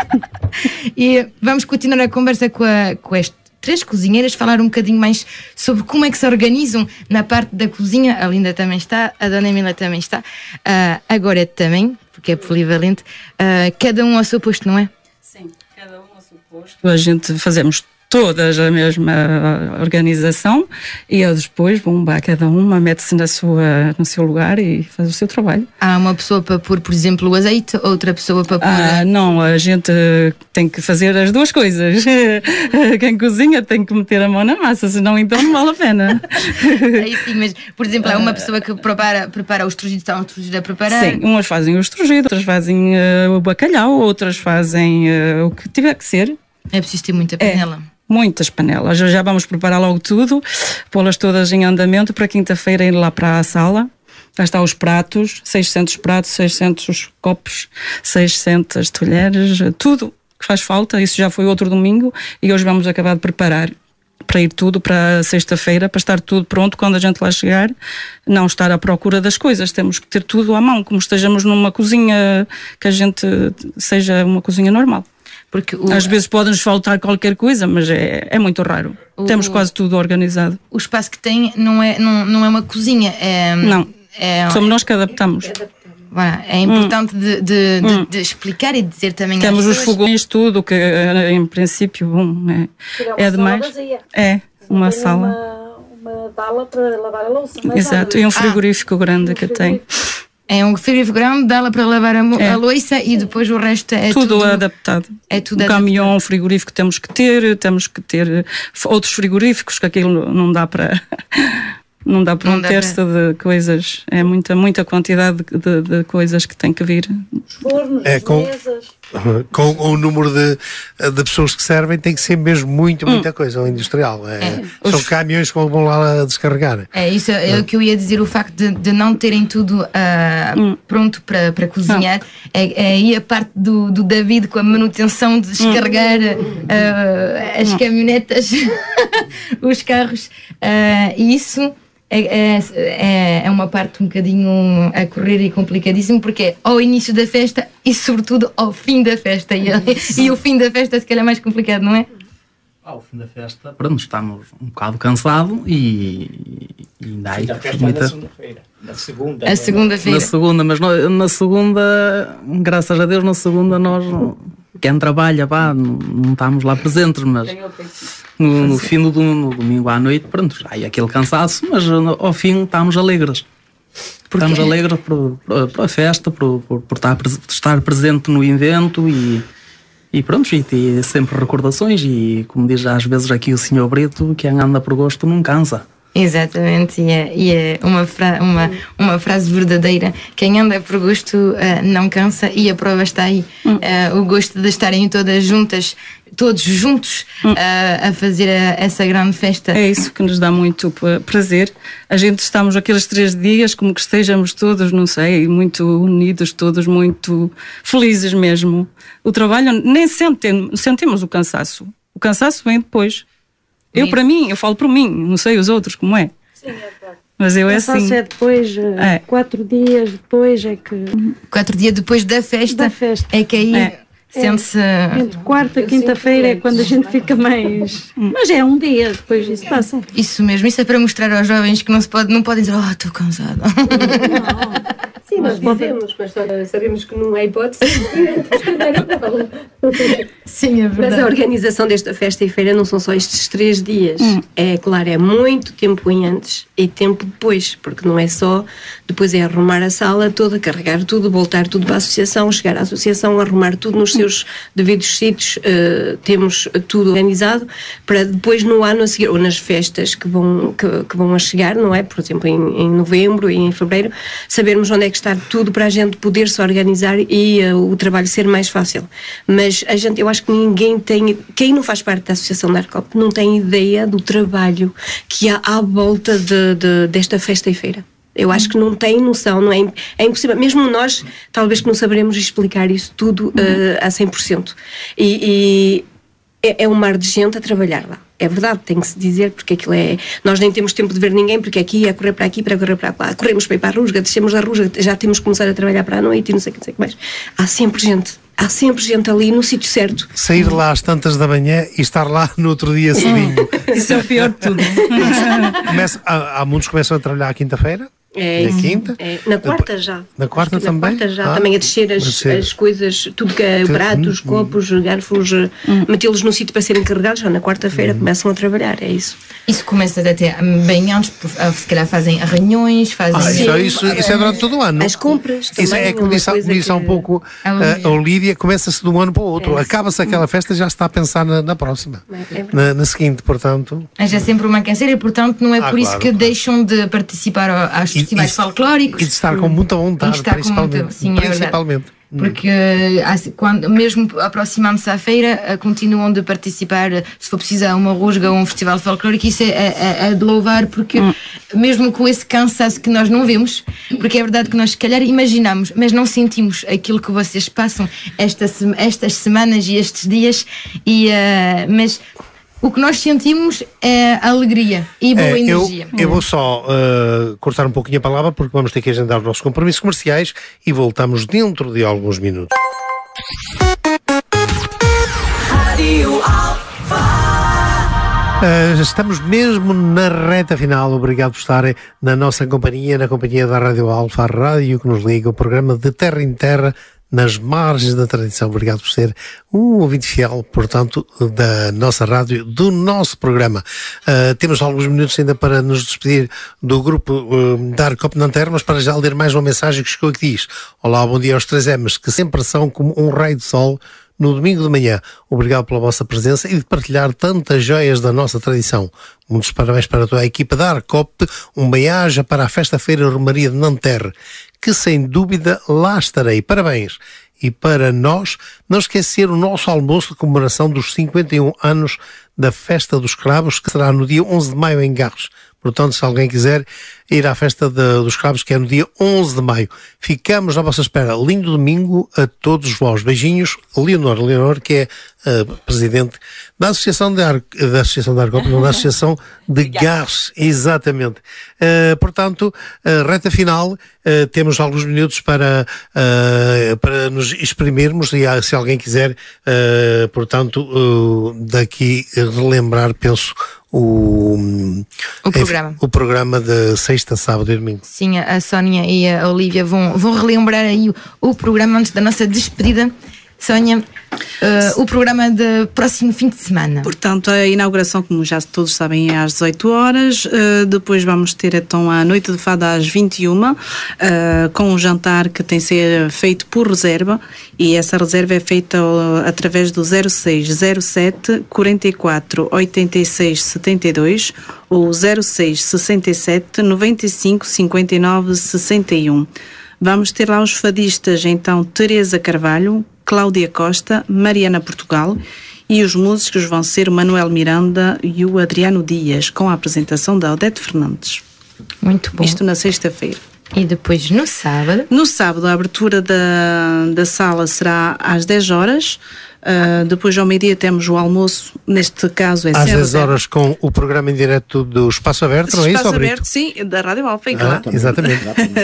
E vamos continuar a conversa com as 3 cozinheiras, falar um bocadinho mais sobre como é que se organizam na parte da cozinha. A Linda também está, a Dona Emília também está, agora também, porque é polivalente. Cada um ao seu posto, não é? Sim, cada um ao seu posto. A gente fazemos todas a mesma organização e eu depois, cada uma mete-se no seu lugar e faz o seu trabalho. Há uma pessoa para pôr, por exemplo, o azeite, outra pessoa para pôr... Não, a gente tem que fazer as duas coisas. Quem cozinha tem que meter a mão na massa, senão então não vale a pena. Aí sim, mas, por exemplo, há uma pessoa que prepara os estrugidos, está um estrugido a preparar? Sim, umas fazem o estrugido, outras fazem o bacalhau, outras fazem o que tiver que ser. É preciso ter muita panela. Muitas panelas. Já vamos preparar logo tudo, pô-las todas em andamento para quinta-feira ir lá para a sala. Já está os pratos, 600 pratos, 600 copos, 600 talheres, tudo que faz falta. Isso já foi outro domingo e hoje vamos acabar de preparar para ir tudo para sexta-feira, para estar tudo pronto quando a gente lá chegar, não estar à procura das coisas. Temos que ter tudo à mão, como estejamos numa cozinha que a gente seja uma cozinha normal. Porque às vezes pode-nos faltar qualquer coisa, mas é muito raro. Temos quase tudo organizado. O espaço que tem não é uma cozinha. Não, somos nós que adaptamos. É importante de explicar e dizer também. Temos os fogões, tudo, que em princípio é demais. É, uma sala. Uma dala para lavar a louça. Exato, e um frigorífico grande que tem. É um frigorífico grande, dá-la para lavar a louça e depois o resto é tudo adaptado. É tudo adaptado. Caminhão, um frigorífico temos que ter outros frigoríficos, que aquilo não dá para um terço de coisas. É muita quantidade de coisas que tem que vir. Os fornos, mesas. Com o número de pessoas que servem tem que ser mesmo muita coisa, o industrial. São caminhões que vão lá descarregar. Isso é o que eu ia dizer, o facto de não terem tudo pronto para cozinhar. É aí a parte do David com a manutenção de descarregar as caminhonetas, os carros, e isso é uma parte um bocadinho a correr e complicadíssimo, porque é ao início da festa e sobretudo ao fim da festa, e o fim da festa se calhar é mais complicado, não é? Ao fim da festa, pronto, estamos um bocado cansados e ainda há na segunda-feira. A segunda-feira. Na segunda, mas na segunda, graças a Deus, na segunda nós, quem trabalha, não estamos lá presentes, mas no fim do domingo à noite, pronto, já há aquele cansaço, mas ao fim estamos alegres. Estamos alegres por a festa, por estar presente no evento e pronto, e sempre recordações, e como diz às vezes aqui o Sr. Brito, quem anda por gosto não cansa. Exatamente, e é uma frase verdadeira. Quem anda por gosto não cansa, e a prova está aí. O gosto de estarem todos juntos a fazer essa grande festa. É isso que nos dá muito prazer. A gente estamos aqueles 3 dias como que estejamos todos, não sei, muito unidos, todos muito felizes mesmo. O trabalho, nem sentimos o cansaço. O cansaço vem depois. Eu falo por mim, não sei os outros como é. Sim, é claro. Mas eu é assim. É depois, 4 dias depois é que... 4 dias depois da festa. É que aí sente-se... Entre quarta e quinta-feira é quando a gente fica mais... Mas é um dia, depois isso passa. Isso mesmo, isso é para mostrar aos jovens que não podem dizer, estou cansado. Não. Sim, nós dizemos, mas sabemos que não é hipótese. Sim, é verdade. Mas a organização desta festa e feira não são só estes 3 dias. É claro, é muito tempo em antes e tempo depois, porque não é só depois é arrumar a sala toda, carregar tudo, voltar tudo para a associação, chegar à associação, arrumar tudo nos seus devidos sítios. Temos tudo organizado para depois no ano a seguir, ou nas festas que vão a chegar, não é? Por exemplo, em novembro e em fevereiro, sabermos onde é que está tudo para a gente poder se organizar e o trabalho ser mais fácil. Mas eu acho que ninguém tem, quem não faz parte da Associação da ARCOP não tem ideia do trabalho que há à volta desta festa e feira. Eu acho que não tem noção, não é impossível. Mesmo nós, talvez que não saberemos explicar isso tudo a 100%. é um mar de gente a trabalhar lá. É verdade, tem que se dizer, porque aquilo nós nem temos tempo de ver ninguém, porque aqui é correr para aqui, para correr para lá. Corremos para ir para a rusga, descemos da rusga, já temos que começar a trabalhar para a noite e não sei o que mais. Há sempre gente ali no sítio certo. Sair lá às tantas da manhã e estar lá no outro dia cedinho. Isso é o pior de tudo. Há muitos que começam a trabalhar à quinta-feira. Na quinta? Na quarta já. Na quarta também? Na quarta já. Também a descer as coisas, tudo que é pratos, copos, garfos, metê-los no sítio para serem carregados. Já na quarta-feira começam a trabalhar, é isso. Isso começa até bem antes, se calhar fazem reuniões, fazem... Isso é durante todo o ano. As compras também. Isso é como disse há um pouco a Olívia, começa-se de um ano para o outro. Acaba-se aquela festa e já está a pensar na próxima. Na seguinte, portanto... Mas é sempre uma canseira e, portanto, não é por isso que deixam de participar às festivais folclóricos. E de estar com muita vontade, principalmente. Principalmente. Porque mesmo aproximando-se à feira, continuam de participar, se for preciso, a uma rusga ou um festival folclórico. Isso é de louvar, porque mesmo com esse cansaço que nós não vemos, porque é verdade que nós se calhar imaginamos, mas não sentimos aquilo que vocês passam estas semanas e estes dias, mas o que nós sentimos é alegria e boa energia. Eu vou só cortar um pouquinho a palavra, porque vamos ter que agendar os nossos compromissos comerciais e voltamos dentro de alguns minutos. Rádio Alfa. Estamos mesmo na reta final. Obrigado por estarem na nossa companhia, na companhia da Rádio Alfa, a rádio que nos liga, o programa de Terra em Terra, nas margens da tradição. Obrigado por ser um ouvinte fiel, portanto, da nossa rádio, do nosso programa. Temos alguns minutos ainda para nos despedir do grupo da Arcop Nanterre, mas para já ler mais uma mensagem que chegou, que diz: olá, bom dia aos 3Ms, que sempre são como um raio de sol no domingo de manhã. Obrigado pela vossa presença e de partilhar tantas joias da nossa tradição. Muitos parabéns para toda a equipa da Arcop, um bem-aja para a Festa-feira Romaria de Nanterre, que sem dúvida lá estarei. Parabéns! E para nós, não esquecer o nosso almoço de comemoração dos 51 anos da Festa dos Cravos, que será no dia 11 de maio em Garres. Portanto, se alguém quiser ir à Festa dos Cravos, que é no dia 11 de maio. Ficamos à vossa espera. Lindo domingo a todos vós. Beijinhos. Leonor, que é presidente da Associação da Arcop, não, da Associação de Garres. Exatamente. Portanto, reta final, temos alguns minutos para nos exprimirmos e se alguém quiser, portanto, daqui relembrar, penso, o programa de sexta, sábado e domingo. Sim, a Sónia e a Olívia vão relembrar aí o programa antes da nossa despedida. Sónia, o programa de próximo fim de semana. Portanto, a inauguração, como já todos sabem, é às 18 horas. Depois vamos ter então a noite de fada às 21, com um jantar que tem de ser feito por reserva, e essa reserva é feita através do 0607 44 86 72 ou 06 67 95 59 61. Vamos ter lá os fadistas, então, Teresa Carvalho, Cláudia Costa, Mariana Portugal, e os músicos vão ser o Manuel Miranda e o Adriano Dias, com a apresentação da Odete Fernandes. Muito bom. Isto na sexta-feira. E depois no sábado? No sábado, a abertura da sala será às 10 horas. Depois ao meio-dia temos o almoço, neste caso é às 10 horas com o programa em direto do Espaço Aberto, não é isso? Espaço Aberto, sim, da Rádio Alfa, claro. Exatamente.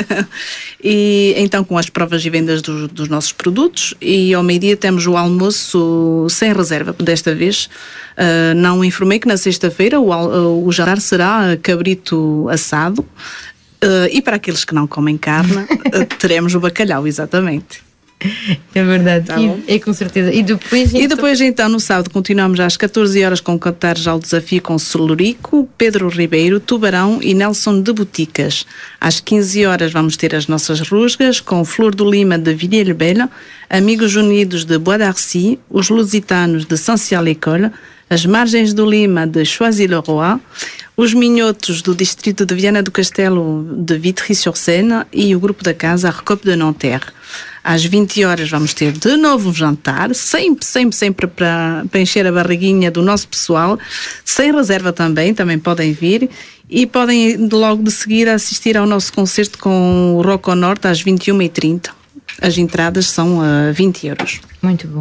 E então com as provas e vendas dos nossos produtos, e ao meio-dia temos o almoço sem reserva, desta vez. Não informei que na sexta-feira o jantar será cabrito assado, e para aqueles que não comem carne teremos o bacalhau, exatamente. É verdade, tá, e com certeza. E depois então no sábado continuamos às 14 horas com Cantares ao Desafio com Solurico, Pedro Ribeiro, Tubarão e Nelson de Boticas. Às 15 horas vamos ter as nossas rusgas com Flor do Lima de Villiers-le-Bel, Amigos Unidos de Bois d'Arcy, os Lusitanos de Saint-Cyr-l'École, as Margens do Lima de Choisy-le-Roi, os Minhotos do Distrito de Viana do Castelo de Vitry-sur-Seine e o grupo da casa, a Recope de Nanterre. Às 20 horas vamos ter de novo um jantar, sempre para encher a barriguinha do nosso pessoal, sem reserva também podem vir, e podem logo de seguir assistir ao nosso concerto com o Rock ao Norte às 21h30. As entradas são 20 euros. Muito bom.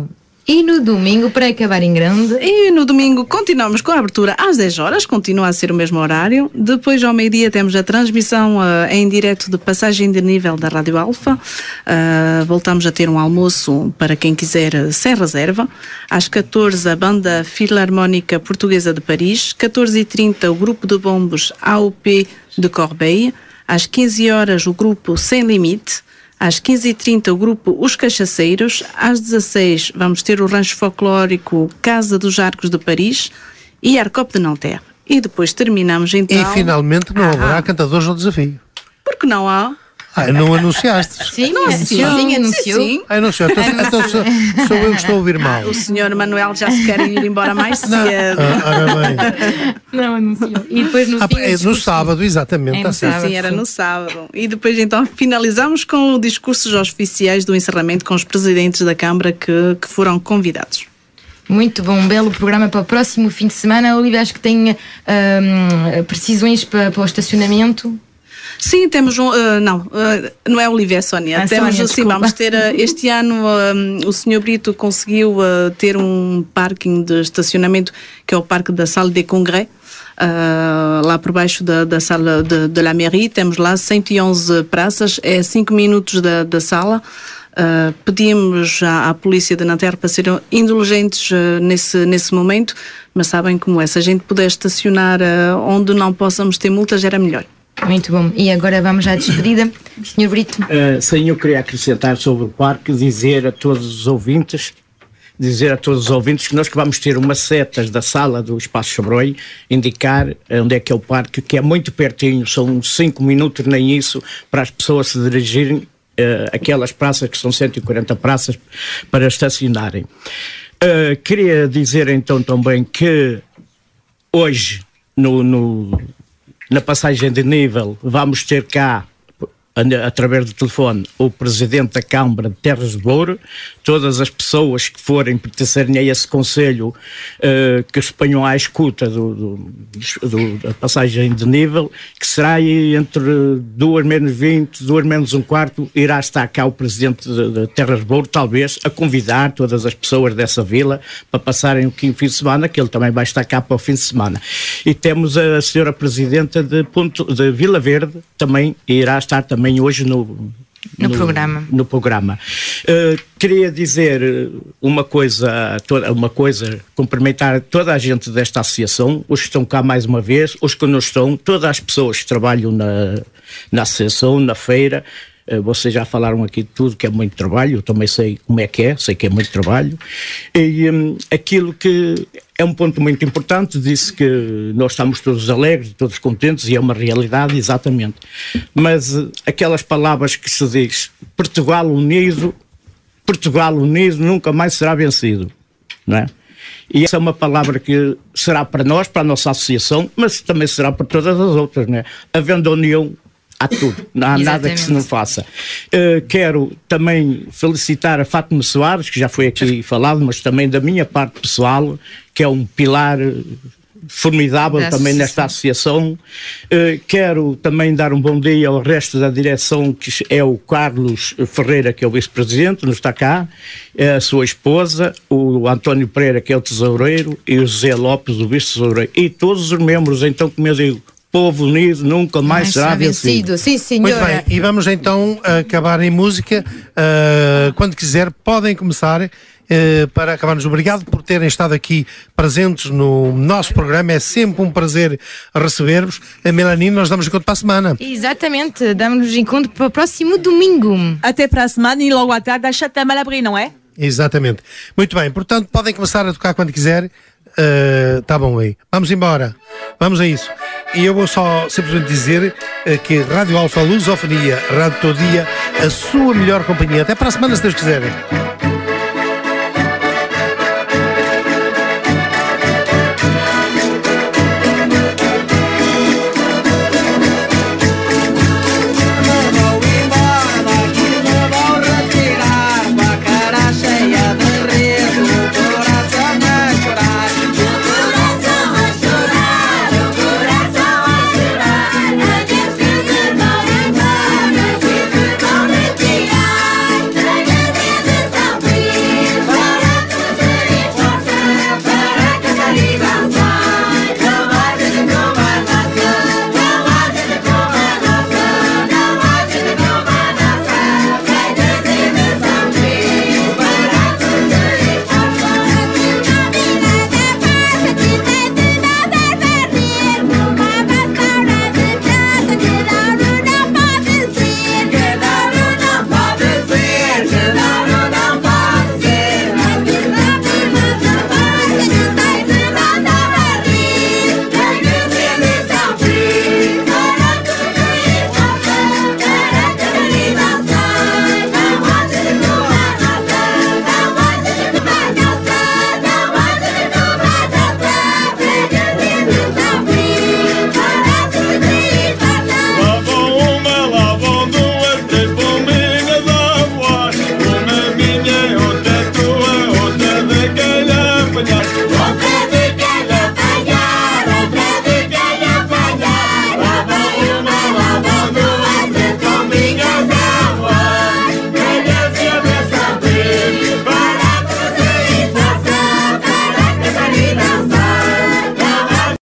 E no domingo, para acabar em grande? E no domingo continuamos com a abertura às 10 horas, continua a ser o mesmo horário. Depois, ao meio-dia, temos a transmissão em direto de passagem de nível da Rádio Alfa. Voltamos a ter um almoço para quem quiser sem reserva. Às 14, a Banda Filarmónica Portuguesa de Paris. 14h30, o Grupo de Bombos AOP de Corbeil. Às 15 horas, o Grupo Sem Limite. Às 15h30, o grupo Os Cachaceiros. Às 16h, vamos ter o rancho folclórico Casa dos Arcos de Paris e Arcope de Nanterre. E depois terminamos então... E finalmente não haverá cantadores no desafio. Por que não há? Não anunciaste? Sim, não anunciou. Sim, anunciou. Sim. Anunciou. Então sou eu que estou a ouvir mal. O senhor Manuel já se quer ir embora mais cedo. Ora bem. Não anunciou. E depois no sábado, exatamente. Sim, era no sábado. E depois então finalizamos com discursos oficiais do encerramento com os presidentes da Câmara que foram convidados. Muito bom, um belo programa para o próximo fim de semana. Olivia, acho que tem precisões para o estacionamento. Sim, temos não é Olivia, é Sónia. Temos, Sónia, sim, vamos ter este ano o Sr. Brito conseguiu ter um parking de estacionamento que é o Parque da Salle des Congrès. Lá por baixo da sala de la mairie, temos lá 111 praças, é 5 minutos da sala. Pedimos à polícia de Nanterre para serem indulgentes nesse momento, mas sabem como é, se a gente puder estacionar onde não possamos ter multas era melhor. Muito bom. E agora vamos à despedida. Sr. Brito. Sim, eu queria acrescentar sobre o parque, dizer a todos os ouvintes que nós que vamos ter umas setas da sala do Espaço Chabroi, indicar onde é que é o parque, que é muito pertinho, são 5 minutos, nem isso, para as pessoas se dirigirem aquelas praças, que são 140 praças, para estacionarem. Queria dizer então também que hoje, na passagem de nível, vamos ter cá, através do telefone, o Presidente da Câmara de Terras de Douro. Todas as pessoas que forem pertencerem a esse Conselho, que se ponham à escuta da passagem de nível, que será aí entre 2 menos 20, 2 menos um quarto, irá estar cá o Presidente de Terras de Douro, talvez, a convidar todas as pessoas dessa vila para passarem o fim de semana, que ele também vai estar cá para o fim de semana. E temos a Senhora Presidenta de Vila Verde, também irá estar também hoje no programa. Queria dizer uma coisa, cumprimentar toda a gente desta associação, os que estão cá mais uma vez, os que não estão, todas as pessoas que trabalham na associação, na feira. Vocês já falaram aqui de tudo, que é muito trabalho, eu também sei como é que é, sei que é muito trabalho. E aquilo que é um ponto muito importante, disse que nós estamos todos alegres, todos contentes, e é uma realidade, exatamente. Mas aquelas palavras que se diz, Portugal unido nunca mais será vencido, não é? E essa é uma palavra que será para nós, para a nossa associação, mas também será para todas as outras, não é? Havendo união, há tudo, não há nada que se não faça. Quero também felicitar a Fátima Soares, que já foi aqui falado, mas também da minha parte pessoal, que é um pilar formidável também nesta associação. Quero também dar um bom dia ao resto da direção, que é o Carlos Ferreira, que é o vice-presidente, não está cá, a sua esposa, o António Pereira, que é o tesoureiro, e o José Lopes, o vice-tesoureiro, e todos os membros, então, como eu digo, povo unido nunca mais será vencido. Sim, senhora. Muito bem, e vamos então acabar em música. Quando quiser, podem começar para acabarmos. Obrigado por terem estado aqui presentes no nosso programa. É sempre um prazer receber-vos. A Melanie, nós damos encontro para a semana. Exatamente, damos encontro para o próximo domingo. Até para a semana e logo à tarde às 7 da Malabri, não é? Exatamente. Muito bem, portanto, podem começar a tocar quando quiser. Tá bom aí. Vamos embora. Vamos a isso. E eu vou só simplesmente dizer que Rádio Alfa Lusofonia, Rádio Todo Dia, a sua melhor companhia. Até para a semana, se Deus quiserem.